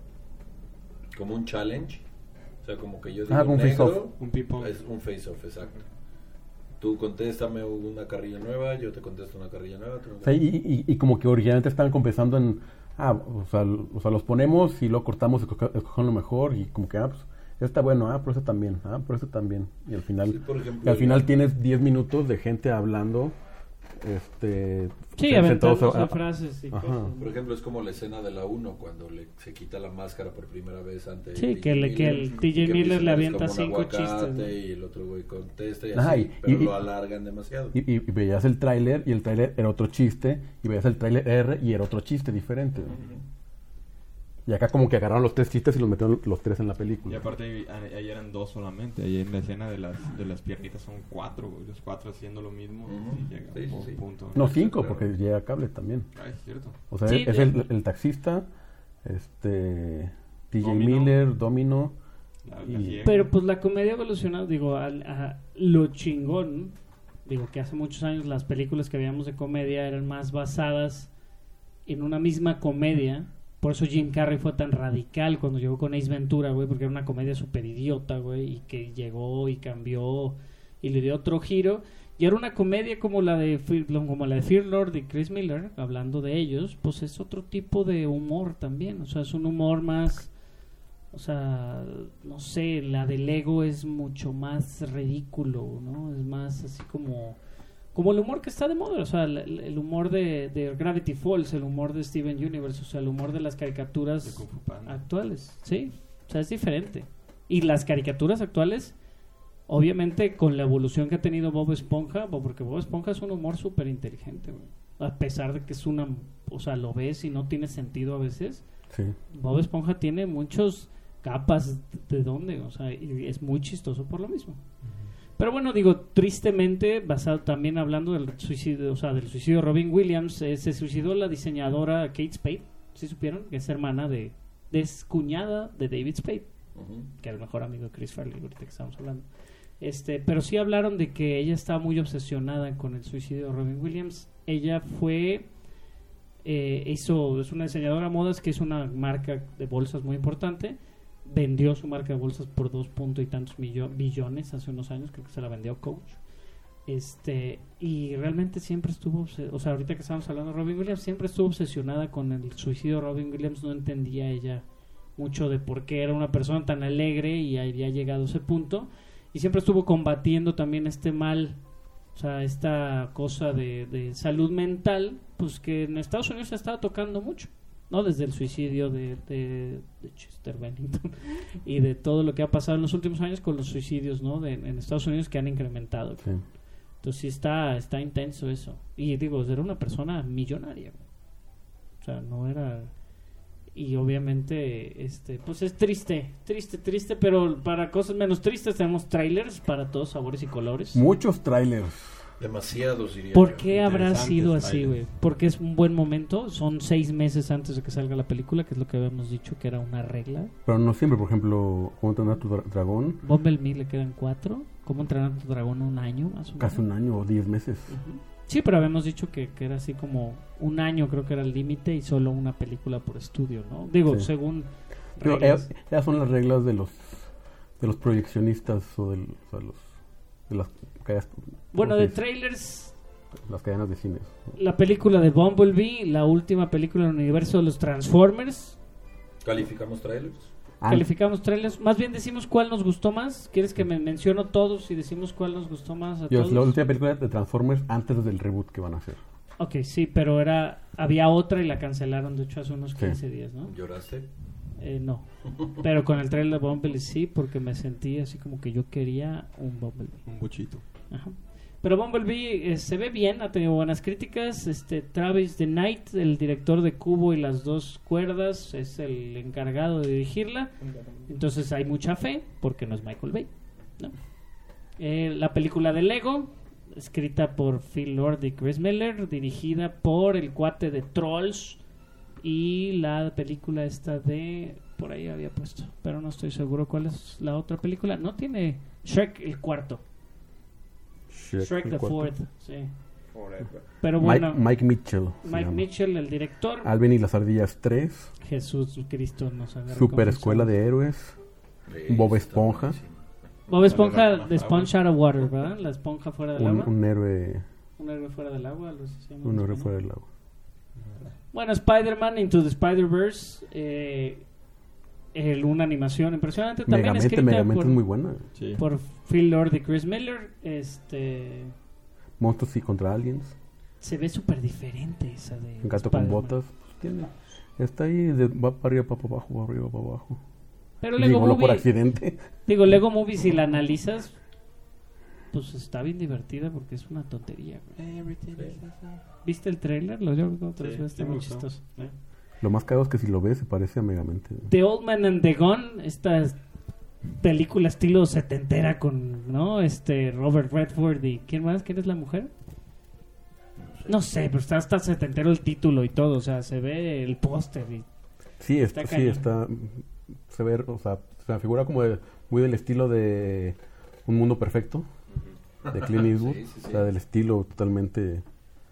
Como un challenge. O sea, como que yo digo Ah, como un negro, face-off. Un ping-pong. es un face-off, exacto. Tú contéstame una carrilla nueva, yo te contesto una carrilla nueva. tú me- O sea, y, y- y como que originalmente estaban compensando en... Ah, o sea, l- o sea, los ponemos y lo cortamos y escoge- escogen lo mejor y como que, ah, pues, ese está bueno, ah, pero ese también, ah, pero ese también. Y al final, Sí, por ejemplo, y al final tienes diez minutos de gente hablando, este... Sí, se- aventándose sentados a- frases y Ajá. cosas. Por ejemplo, es como la escena de la uno cuando le, se quita la máscara por primera vez ante Sí, T J que le- que el Miller, T J y que Miller empieza le a avienta como un cinco aguacate, chistes, ¿no? y el otro güey contesta y Ajá, así, y- pero y- lo alargan demasiado. Y, y- y veías el tráiler y el tráiler era otro chiste y veías el tráiler R y era otro chiste diferente. Y acá como que agarraron los tres chistes y los metieron los tres en la Y película. aparte ahí, ahí eran dos solamente. Ahí en la escena de las, de las piernitas son cuatro, güey. Los cuatro haciendo lo mismo. Ujú. Y llega Sí, sí, un sí. punto. No, cinco, claro. porque llega cable también. Ah, es cierto. O sea, Sí, es de- el, el taxista, este... T J Domino. Miller, Domino. La, Y- la ciega. Pero pues la comedia ha evolucionado, digo, al- a lo chingón, digo que hace muchos años las películas que veíamos de comedia eran más basadas en una misma comedia. Por eso Jim Carrey fue tan radical cuando llegó con Ace Ventura, güey, porque era una comedia súper idiota, güey, y que llegó y cambió y le dio otro giro. Y era una comedia como la de Fear- como la de Fear Lord y Chris Miller, hablando de ellos, pues es otro tipo de humor también, o sea, es un humor más, o sea, no sé, la del ego es mucho más ridículo, ¿no? Es más así como como el humor que está de moda, o sea, el, el humor de, de Gravity Falls, el humor de Steven Universe, o sea, el humor de las De caricaturas Kung Fu Panda. actuales, sí, o sea, es diferente. Y las caricaturas actuales, obviamente con la evolución que ha tenido Bob Esponja, bo- porque Bob Esponja es un humor súper inteligente, güey. A pesar de que es una, o sea, lo ves y no tiene sentido a veces, Sí. Bob Esponja tiene muchos capas de dónde, o sea, y es muy chistoso por lo mismo. Pero bueno, digo, tristemente, basado también hablando del suicidio, o sea, del suicidio de Robin Williams, eh, se suicidó la diseñadora Kate Spade, ¿sí supieron? Que es hermana de, de es cuñada de David Spade, Ujú. que era el mejor amigo de Chris Farley, ahorita que estamos hablando. Este, pero sí hablaron de que ella estaba muy obsesionada con el suicidio de Robin Williams. Ella fue, eh, hizo, es una diseñadora de modas que es una marca de bolsas muy importante. Vendió su marca de bolsas por dos punto y tantos millo- billones hace unos años, creo que se la vendió Coach. Este, y realmente siempre estuvo, obse- o sea, ahorita que estamos hablando de Robin Williams, siempre estuvo obsesionada con el suicidio de Robin Williams. No entendía ella mucho de por qué era una persona tan alegre y había llegado a ese punto, y siempre estuvo combatiendo también este mal, o sea, esta cosa de, de salud mental, pues que en Estados Unidos se estaba tocando mucho, ¿no? Desde el suicidio de, de, de Chester Bennington y de todo lo que ha pasado en los últimos años con los suicidios, ¿no? De, en Estados Unidos, que han incrementado. Sí. Entonces sí está, está intenso eso. Y digo, era una persona millonaria. O sea, no era... Y obviamente, este, pues es triste, triste, triste, pero para cosas menos tristes tenemos trailers para todos sabores y colores. Muchos trailers. Demasiados, diría ¿Por yo. qué habrá Interesantes sido así, trailers. güey? Porque es un buen momento. Son seis meses antes de que salga la película, que es lo que habíamos dicho que era una regla. Pero no siempre, por ejemplo, ¿Cómo entrenar a tu dra- dragón? Bumblebee le quedan cuatro. ¿Cómo entrenar a tu dragón? Un año más o menos. Casi un año o diez meses. Ujú. Sí, pero habíamos dicho que, que era así como un año, creo que era el límite, y solo una película por estudio, ¿no? Digo, Sí. según Pero reglas. eh, esas son las reglas de los de los proyeccionistas o, del, o sea, los, de las cadenas, Bueno, ¿cómo se de dice? trailers, Las cadenas de cines. la película de Bumblebee, la última película en el universo de los Transformers. ¿Calificamos trailers? Ah, Calificamos trailers. Más bien decimos cuál nos gustó más. ¿Quieres que me menciono todos y decimos cuál nos gustó más a yo, todos? es la última película de Transformers antes del reboot que van a hacer. Ok, sí, pero era había otra y la cancelaron, de hecho, hace unos Sí. quince días, ¿no? ¿Lloraste? Eh, no. Pero con el trailer de Bumblebee sí, porque me sentí así como que yo quería un Bumblebee. Un bochito. Ajá. Pero Bumblebee eh, se ve bien, ha tenido buenas críticas. Este Travis The Knight, el director de Cubo y las dos cuerdas, es el encargado de dirigirla. Entonces hay mucha fe, porque no es Michael Bay, ¿no? Eh, la película de Lego, escrita por Phil Lord y Chris Miller, dirigida por el cuate de Trolls. Y la película esta de... Por ahí había puesto, pero no estoy seguro cuál es la otra película. No tiene... Shrek el cuarto. Shrek, el the cuarto. Fourth, sí. Pero bueno, Mike, Mike Mitchell. se Mike llama. Mitchell, el director. Alvin y las ardillas tres. Jesús Cristo nos agarra. Super con Escuela sus- de Héroes. Sí, Bob está Esponja. buenísimo. Bob Esponja, Bajo The el Sponge Out of Water, ¿verdad? La esponja fuera del Un, agua. un héroe, Un héroe fuera del agua. algo así se llama un en héroe español. fuera del agua. Bueno, Spider-Man Into the Spider-Verse. Eh, el- una animación impresionante. También Megamente, escrita Megamente por, es muy buena. Sí. por Phil Lord y Chris Miller. Este... Monstruos y contra aliens. Se ve súper diferente esa de Un gato con Spider-Man. botas. Pues tiene, está ahí, de, va para arriba, para abajo, para arriba, para abajo. Pero Lego Digo, no por Movie, accidente. digo, Lego Movie, si la analizas, pues está bien divertida porque es una tontería, güey. ¿Viste el trailer? Lo yo otra Sí, vez, sí está me muy gustó. chistoso. ¿eh? Lo más caro es que si lo ves se parece a Megamente. The Old Man and the Gun, esta película estilo setentera con, ¿no? Este Robert Redford y ¿quién más? ¿Quién es la mujer? No sé, pero está hasta setentero el título y todo, o sea, se ve el póster y Sí, es- Está sí, cañón. está. Se ve, o sea, se me figura como de- muy del estilo de Un Mundo Perfecto, de Clint Eastwood. Sí, sí, sí. O sea, del estilo totalmente.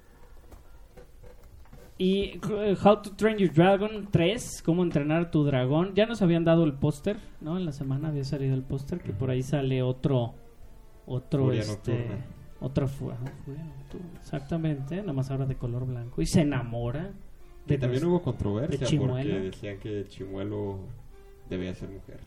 Y eh, How to Train Your Dragon tres, Cómo entrenar a tu dragón. Ya nos habían dado el póster, ¿no? En la semana había salido el póster, que por ahí sale otro, otro, Furia este, nocturna. otra fu- ajá, furia nocturna, exactamente, nada más ahora de color blanco. Y se enamora Y de también los- hubo controversia de Chimuelo. porque decían que Chimuelo debía ser mujer.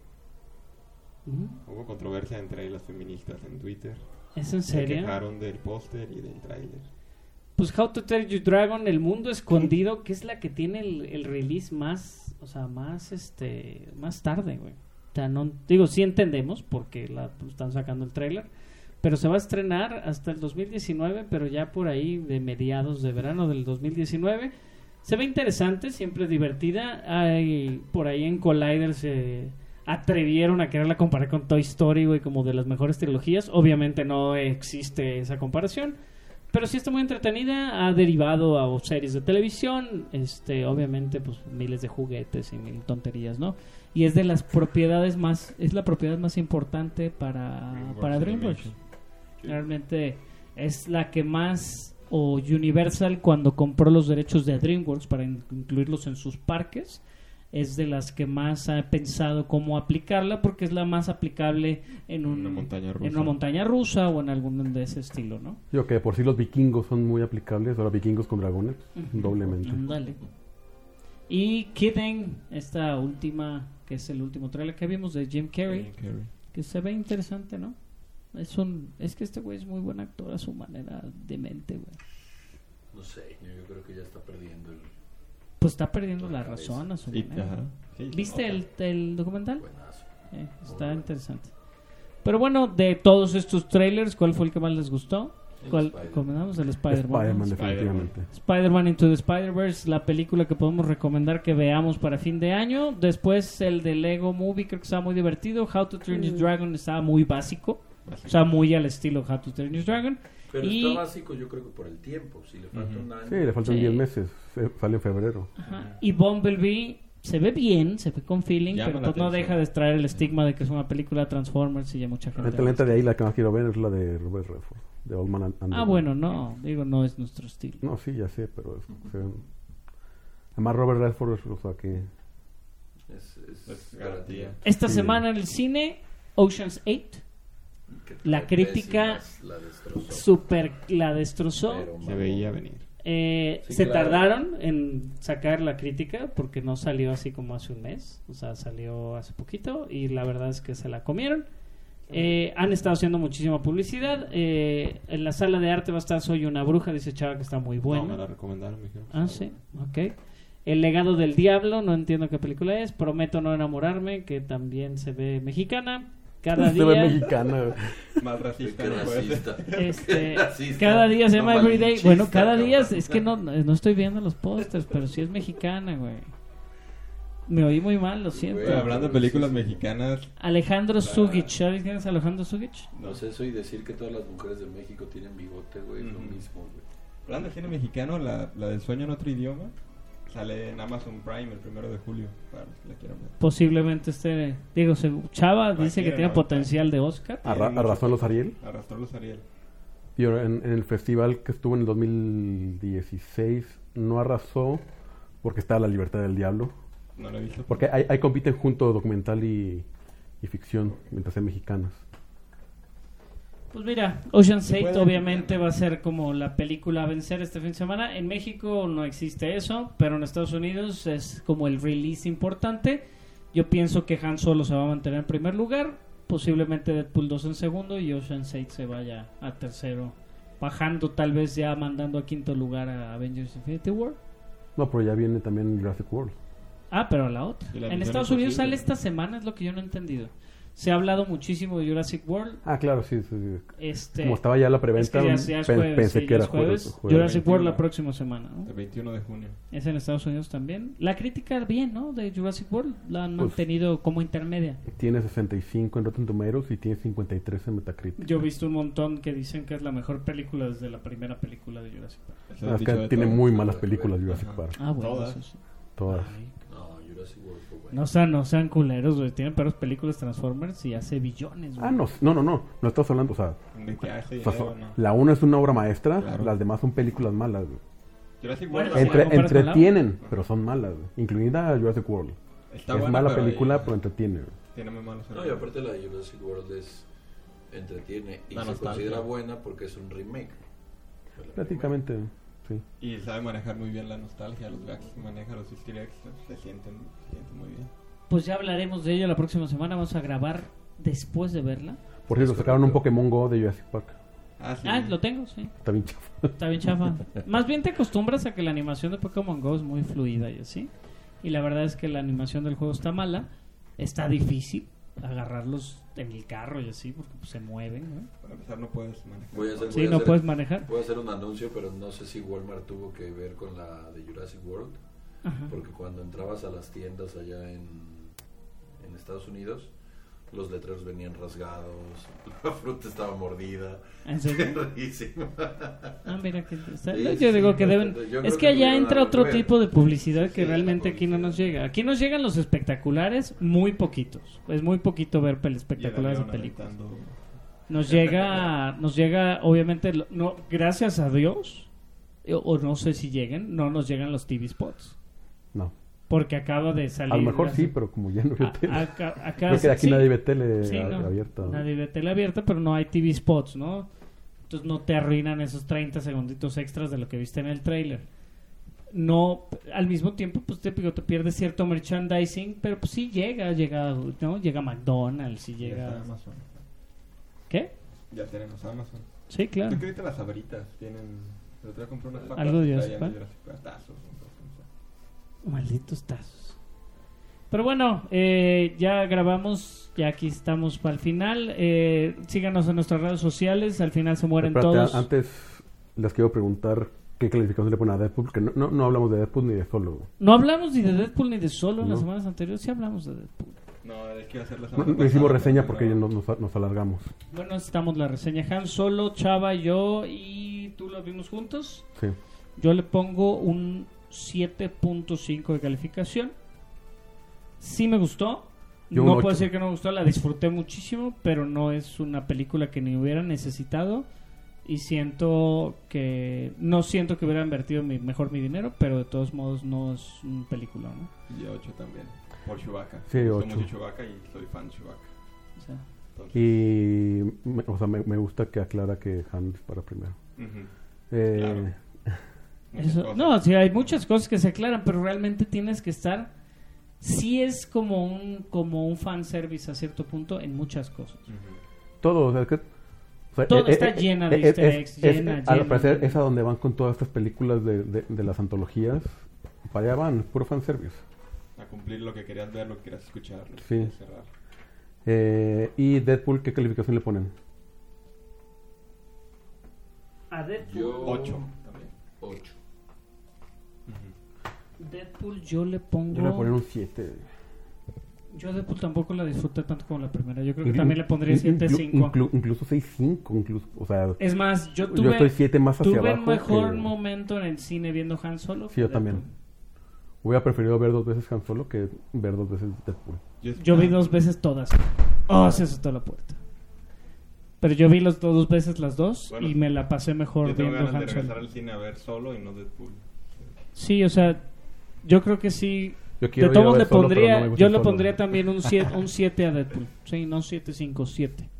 Ujú. Hubo controversia entre las feministas en Twitter. ¿Es en Se serio? quejaron del póster y del tráiler. Pues How to Train Your Dragon, El Mundo Escondido, que es la que tiene el, el release más, o sea, más este, más tarde, güey. O sea, no, digo, sí entendemos porque la pues, están sacando el tráiler, pero se va a estrenar hasta el dos mil diecinueve, pero ya por ahí de mediados de verano del dos mil diecinueve. Se ve interesante, siempre divertida. Hay por ahí en Collider se atrevieron a quererla comparar con Toy Story, güey, como de las mejores trilogías. Obviamente no existe esa comparación. Pero sí está muy entretenida, ha derivado a series de televisión, este, obviamente pues miles de juguetes y mil tonterías, ¿no? Y es de las propiedades más, es la propiedad más importante para DreamWorks, para DreamWorks. Sí. Realmente es la que más, o Universal cuando compró los derechos de DreamWorks para in- incluirlos en sus parques, es de las que más ha pensado cómo aplicarla porque es la más aplicable en, un, Una montaña rusa. en una montaña rusa o en algún de ese estilo, ¿no? Yo que de por sí los vikingos son muy aplicables. Ahora vikingos con dragones, doblemente. Dale. Y Kidding, esta última, que es el último trailer que vimos de Jim Carrey, Jim Carrey. que se ve interesante, ¿no? Es un, es que este güey es muy buen actor a su manera demente, güey. No sé, yo, yo creo que ya está perdiendo el Pues está perdiendo la razón a su Y- manera. ajá, sí, ¿Viste el, el documental? buenazo. Eh, está interesante. Pero bueno, de todos estos trailers, ¿cuál fue el que más les gustó? El ¿Cuál Spider-Man. comenzamos? El Spider-Man. Spider-Man, ¿no? definitivamente. Spider-Man Into the Spider-Verse, la película que podemos recomendar que veamos para fin de año. Después el de Lego Movie, creo que estaba muy divertido. How to Train Your Dragon estaba muy básico. O sea, muy al estilo How to Train Your Dragon. Pero y... está básico, yo creo que por el tiempo. Si le falta Ujú. un año. Sí, le faltan Sí. diez meses. Se- sale en febrero. Ajá. Y Bumblebee se ve bien, se ve con feeling, Llama pero la pues no atención. deja de extraer el estigma de que es una película de Transformers y ya mucha gente... Lenta, lenta de ahí la que más quiero ver es la de Robert Redford. De Old Man and and the Ah, Gun. bueno, no, digo, no es nuestro estilo. No, sí, ya sé, pero es, se ven- además Robert Redford es, o sea, que Es, es Es garantía. garantía. Esta Sí. semana en el cine, Ocean's eight, Que La trae crítica- pésimas, la destrozó. super la destrozó. Pero, Se mamá, veía venir. Eh, Sí, se claro. tardaron en sacar la crítica porque no salió así como hace un mes, o sea, salió hace poquito y la verdad es que se la comieron. Eh, han estado haciendo muchísima publicidad. Eh, en la sala de arte va a estar Soy una bruja, dice Chava que está muy buena. No, me la recomendaron, me dijeron. Ah, sí, ok. El legado del diablo, no entiendo qué película es. Prometo no enamorarme, que también se ve mexicana. Cada se ve día, mexicana. güey. Más racista Qué no puede ser. racista. este, Qué racista. cada día se llama No, Everyday. malinchista, Bueno, cada día cabrón. es que no, no estoy viendo los pósters, pero sí es mexicana, güey. Me oí muy mal, lo siento. Pero hablando de películas Sí, sí. mexicanas, Alejandro La- Zúñiga, ¿sabes quién es Alejandro Zúñiga? No sé, eso y decir que todas las mujeres de México tienen bigote, güey, es lo Ujú. mismo, güey. hablando de cine mexicano, la, la del sueño en otro idioma sale en Amazon Prime el primero de julio, para los que la quieran ver. Posiblemente este, digo, se- Chava dice que Cualquiera, tiene ¿no? potencial de Oscar. Arra- Tiene ¿Arrasó mucho- los Ariel? Arrastró los Ariel. Y ahora en, en el festival que estuvo en el dos mil dieciséis no arrasó porque estaba La Libertad del Diablo. No lo he visto. Porque ahí, ahí compiten junto documental y, y ficción, mientras sean mexicanas. Pues mira, Ocean's Se eight puede- obviamente va a ser como la película a vencer este fin de semana. En México no existe eso, pero en Estados Unidos es como el release importante. Yo pienso que Han Solo se va a mantener en primer lugar, posiblemente Deadpool dos en segundo y Ocean's eight se vaya a tercero, bajando tal vez ya mandando a quinto lugar a Avengers Infinity War. No, pero ya viene también Jurassic World. Ah, pero a la otra. Y la En Misión Estados Unidos Imposible. sale esta semana, es lo que yo no he entendido. Se ha hablado muchísimo de Jurassic World. Ah, claro, sí, sí, sí. Este, Como estaba ya la es preventa, que ya, ya es pen- jueves, pensé sí, que ya era es jueves. jueves. jueves. Jurassic World la veintiuno. próxima semana, ¿no? El veintiuno de junio. Es en Estados Unidos también. La crítica bien, ¿no? De Jurassic World la han Pues- mantenido como intermedia. Tiene sesenta y cinco en Rotten Tomatoes y tiene cincuenta y tres en Metacritic. Yo he visto un montón que dicen que es la mejor película desde la primera película de Jurassic Park. Eso Ah, han es que dicho de tiene todo. muy malas películas Jurassic Ajá. Park. Ah, bueno, Todas. eso sí. Todas. Ay, No, Jurassic World fue bueno. no sean, no sean culeros, güey. Tienen peores películas Transformers y hace billones, güey. Ah, no, no, no, no. No estás hablando, o sea, De que hace o sea, dinero, son- ¿no? la una es una obra maestra, Claro. las demás son películas malas. güey. Jurassic Bueno, World sí, Entre- la comparas con la entretienen, pero son malas, güey. Incluida Jurassic World. está es buena, mala pero película, ahí- pero entretiene. güey. tiene muy malos No, y aparte la de Jurassic World es entretiene y La se nostalgia. considera buena porque es un remake. de la Prácticamente, sí. Y sabe manejar muy bien la nostalgia, los gags que maneja, los easter eggs, se sienten, se sienten muy bien. Pues ya hablaremos de ello la próxima semana. Vamos a grabar después de verla. Por cierto, Es sacaron un correcto. Pokémon Go de Jurassic Park. Ah, sí. Ah, lo tengo, sí. Está bien chafa. Está bien chafa. Más bien te acostumbras a que la animación de Pokémon Go es muy fluida y así. Y la verdad es que la animación del juego está mala. Está difícil agarrarlos en el carro y así porque pues, se mueven, ¿no? Para empezar, no puedes manejar. Voy a hacer, Sí, voy a no hacer- puedes manejar. Voy a hacer un anuncio, pero no sé si Walmart tuvo que ver con la de Jurassic World. Ajá. Porque cuando entrabas a las tiendas allá en, en Estados Unidos, los letreros venían rasgados, la fruta estaba mordida. ¿En serio? Rarísimo. Ah, mira que está- Sí, yo sí, digo sí, que deben. bastante. Yo Es creo que que allá pudieron entra otro haber. tipo de publicidad que Sí, realmente la aquí no nos publicidad. llega. Aquí nos llegan los espectaculares muy poquitos. Es muy poquito ver pel- Y el espectaculares de avión películas. aventando- Nos llega, nos llega, obviamente, lo- no, gracias a Dios, o, o no sé si lleguen, no nos llegan los T V spots. No. Porque acaba de salir. A lo mejor gracias- sí, pero como ya no veo A- tele. acá- acá Creo que de aquí sí. nadie ve tele Sí, a- no. abierta. ¿no? Nadie ve tele abierta, pero no hay T V spots, ¿no? Entonces no te arruinan esos treinta segunditos extras de lo que viste en el trailer. No, al mismo tiempo, pues te, te pierdes cierto merchandising, pero pues sí llega, llega, ¿no? Llega McDonald's y Ya llega... está Amazon. ¿Qué? Ya tenemos Amazon. Sí, claro. Yo creo que ahorita las sabritas tienen. El otro día compré unas papas. ¿Algo de que Jurassic traían Park? Jurassic Park, tazos, no sé. Malditos tazos. Pero bueno, eh, ya grabamos, ya aquí estamos para el final. Eh, síganos en nuestras redes sociales, al final se mueren Espérate, todos. a- antes les quiero preguntar qué calificación le ponen a Deadpool, porque no, no, no hablamos de Deadpool ni de Solo. No hablamos ni de Deadpool ni de Solo en las No. semanas anteriores, sí hablamos de Deadpool. No, es que iba a hacer la No, semana no hicimos pasada, reseña pero porque no. nos, nos, nos alargamos. Bueno, estamos la reseña Han Solo, Chava, yo y tú lo vimos juntos. Sí. Yo le pongo un siete punto cinco de calificación. Sí me gustó. Yo un no ocho. puedo decir que no me gustó, la disfruté muchísimo, pero no es una película que ni hubiera necesitado. Y siento que... No siento que hubiera invertido mi, mejor mi dinero, pero de todos modos no es un película, ¿no? Y ocho también, por Chewbacca. Sí, Me ocho. gustó mucho Chewbacca y soy fan de Chewbacca. O sea, Entonces, Y, me- o sea, me, me gusta que aclara que Han dispara primero. ujú, Eh, Claro. muchas eso- cosas. no, sí, hay muchas cosas que se aclaran, pero realmente tienes que estar... Sí es como un, como un fanservice a cierto punto en muchas cosas. Ujú. Todo, o sea, que... o sea, Todo está llena de easter eggs, llena, Al llena, parecer llena. es a donde van con todas estas películas de, de, de las antologías. Para allá van, puro fanservice. A cumplir lo que querías ver, lo que querías escuchar. Lo que Sí. querías cerrar. Eh, y Deadpool, ¿qué calificación le ponen? A Deadpool, Yo... Ocho también. Ocho. Ujú. Deadpool yo le pongo... Yo le voy a poner un siete. Yo a Deadpool tampoco la disfruté tanto como la primera. Yo creo que también le pondría Inclu- siete cinco. inclu- incluso seis cinco, incluso, o sea, Es más, yo yo tuve, estoy siete más hacia tuve abajo. un mejor que- momento en el cine viendo Han Solo. Sí, que yo también. Deadpool. Hubiera preferido ver dos veces Han Solo que ver dos veces Deadpool. Yo, Yo vi dos veces todas. Oh, se asustó la puerta. Pero yo vi los dos veces las dos Bueno, y me la pasé mejor yo tengo viendo ganas de Han Solo. regresar al cine a ver Solo y no Deadpool. Sí, o sea, yo creo que sí. Yo De quiero ir a todos ver le Solo, pero pondría, no me gusta yo le Solo. pondría también un siete, un siete a Deadpool. Sí, no siete cinco, siete.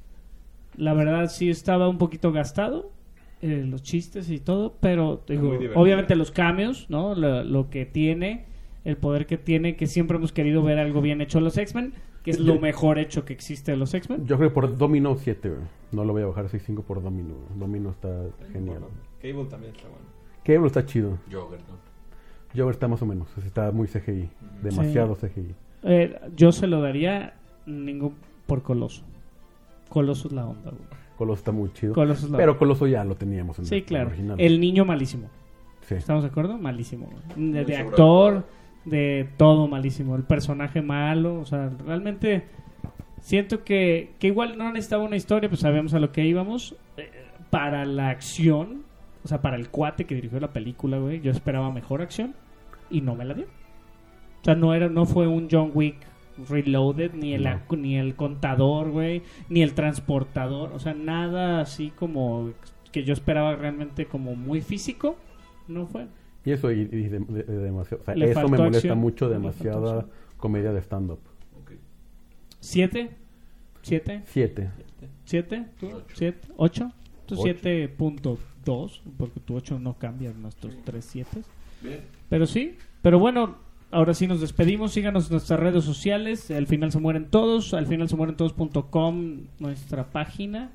La verdad sí estaba un poquito gastado, eh, los chistes y todo, pero digo, muy divertida. obviamente los cambios, ¿no? Lo, lo que tiene, el poder que tiene, que siempre hemos querido ver algo bien hecho de los X-Men, que es lo mejor hecho que existe de los X-Men. Yo creo que por Domino siete, güey. No lo voy a bajar a seis cinco por Domino. güey. Domino está genial. Bueno, Cable también está bueno. Cable está chido. Joker, ¿no? Joker está más o menos. o sea, Está muy C G I. Demasiado C G I. Eh, yo se lo daría ningún por Coloso. Coloso es la onda, güey. Coloso está muy chido. Coloso es la Pero Coloso ya lo teníamos en Sí, el claro. original. El niño malísimo. Sí. ¿Estamos de acuerdo? Malísimo. güey. De, Muy de sobreactuado. actor, de todo malísimo. El personaje malo. O sea, realmente siento que, que igual no necesitaba una historia, pues sabíamos a lo que íbamos. Eh, para la acción, o sea, para el cuate que dirigió la película, güey, yo esperaba mejor acción y no me la dio. O sea, no, era, no fue un John Wick Reloaded, ni el, No. ac- ni el contador, güey, ni el transportador. O sea, nada así como que yo esperaba realmente como muy físico. No fue. Y eso, y, y de- de- de demasiado. O sea, Le eso me faltó molesta acción. mucho. Le faltó Demasiada acción. comedia de stand-up. Ok. ¿Siete? ¿Siete? Siete. ¿Siete? ¿Tú? Ocho. ¿Siete? ¿Ocho? Tú Ocho. siete punto dos, porque tu ocho no cambia nuestros tres siete. Bien. Pero sí, pero bueno, ahora sí nos despedimos. Síganos en nuestras redes sociales. Al final se mueren todos. Al final se mueren todos punto com, nuestra página.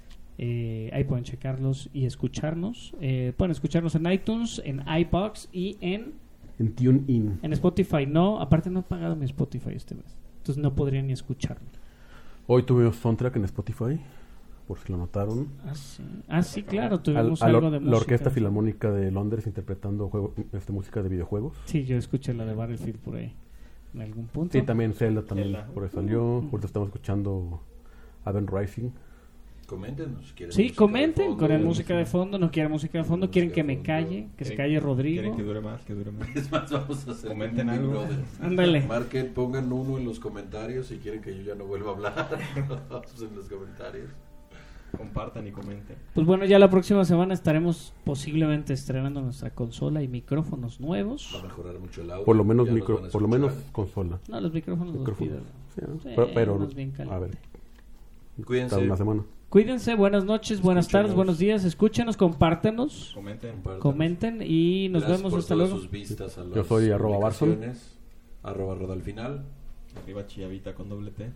Eh, ahí pueden checarlos y escucharnos. Eh, pueden escucharnos en iTunes, en iBox y en, En TuneIn. en Spotify. No, aparte no he pagado mi Spotify este mes. Entonces no podría ni escucharlo. Hoy tuvimos soundtrack en Spotify. Por si lo notaron. Ah, sí, ah, sí claro, Al- tuvimos a la, algo de música. la Orquesta Filarmónica de Londres interpretando juego, este, música de videojuegos. Sí, yo escuché la de Battlefield por ahí. En algún punto. Sí, también Zelda también Zelda. por ahí salió. Ahorita estamos escuchando Advent Rising. Coméntenos si quieren. Sí, música de comenten. fondo, ¿Quieren quieren música de fondo? ¿No quieren música de fondo? ¿Quieren que me Música de fondo. calle? Que se ¿Quieren- calle Rodrigo. ¿Quieren que dure más? Que dure más. Es más, vamos a hacer Comenten un Big algo. Brother. Ándale. Marquen, pongan uno en los comentarios si quieren que yo ya no vuelva a hablar. en los comentarios. Compartan y comenten. Pues bueno, ya la próxima semana estaremos posiblemente estrenando nuestra consola y micrófonos nuevos. Va a mejorar mucho el audio. Por lo menos ya nos micro, van a por lo menos escuchar. consola. No, los micrófonos los Micrófonos. pido. Sí, ¿no? Sí, pero, pero, unos bien a ver. caliente. Cuídense. Hasta una semana. Cuídense, buenas noches, buenas Escúchenos. tardes, buenos días. Escúchenos, compártenos, Comenten. Compártanos. comenten y nos Gracias vemos por hasta todas luego. sus vistas a Yo las soy arroba Barson. publicaciones. Arroba Roda al final. Arriba Chiavita con doble T.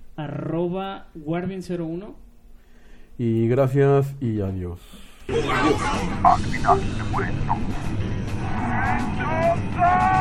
Arroba Warvin cero uno. Y gracias y adiós. Al final se mueren todos.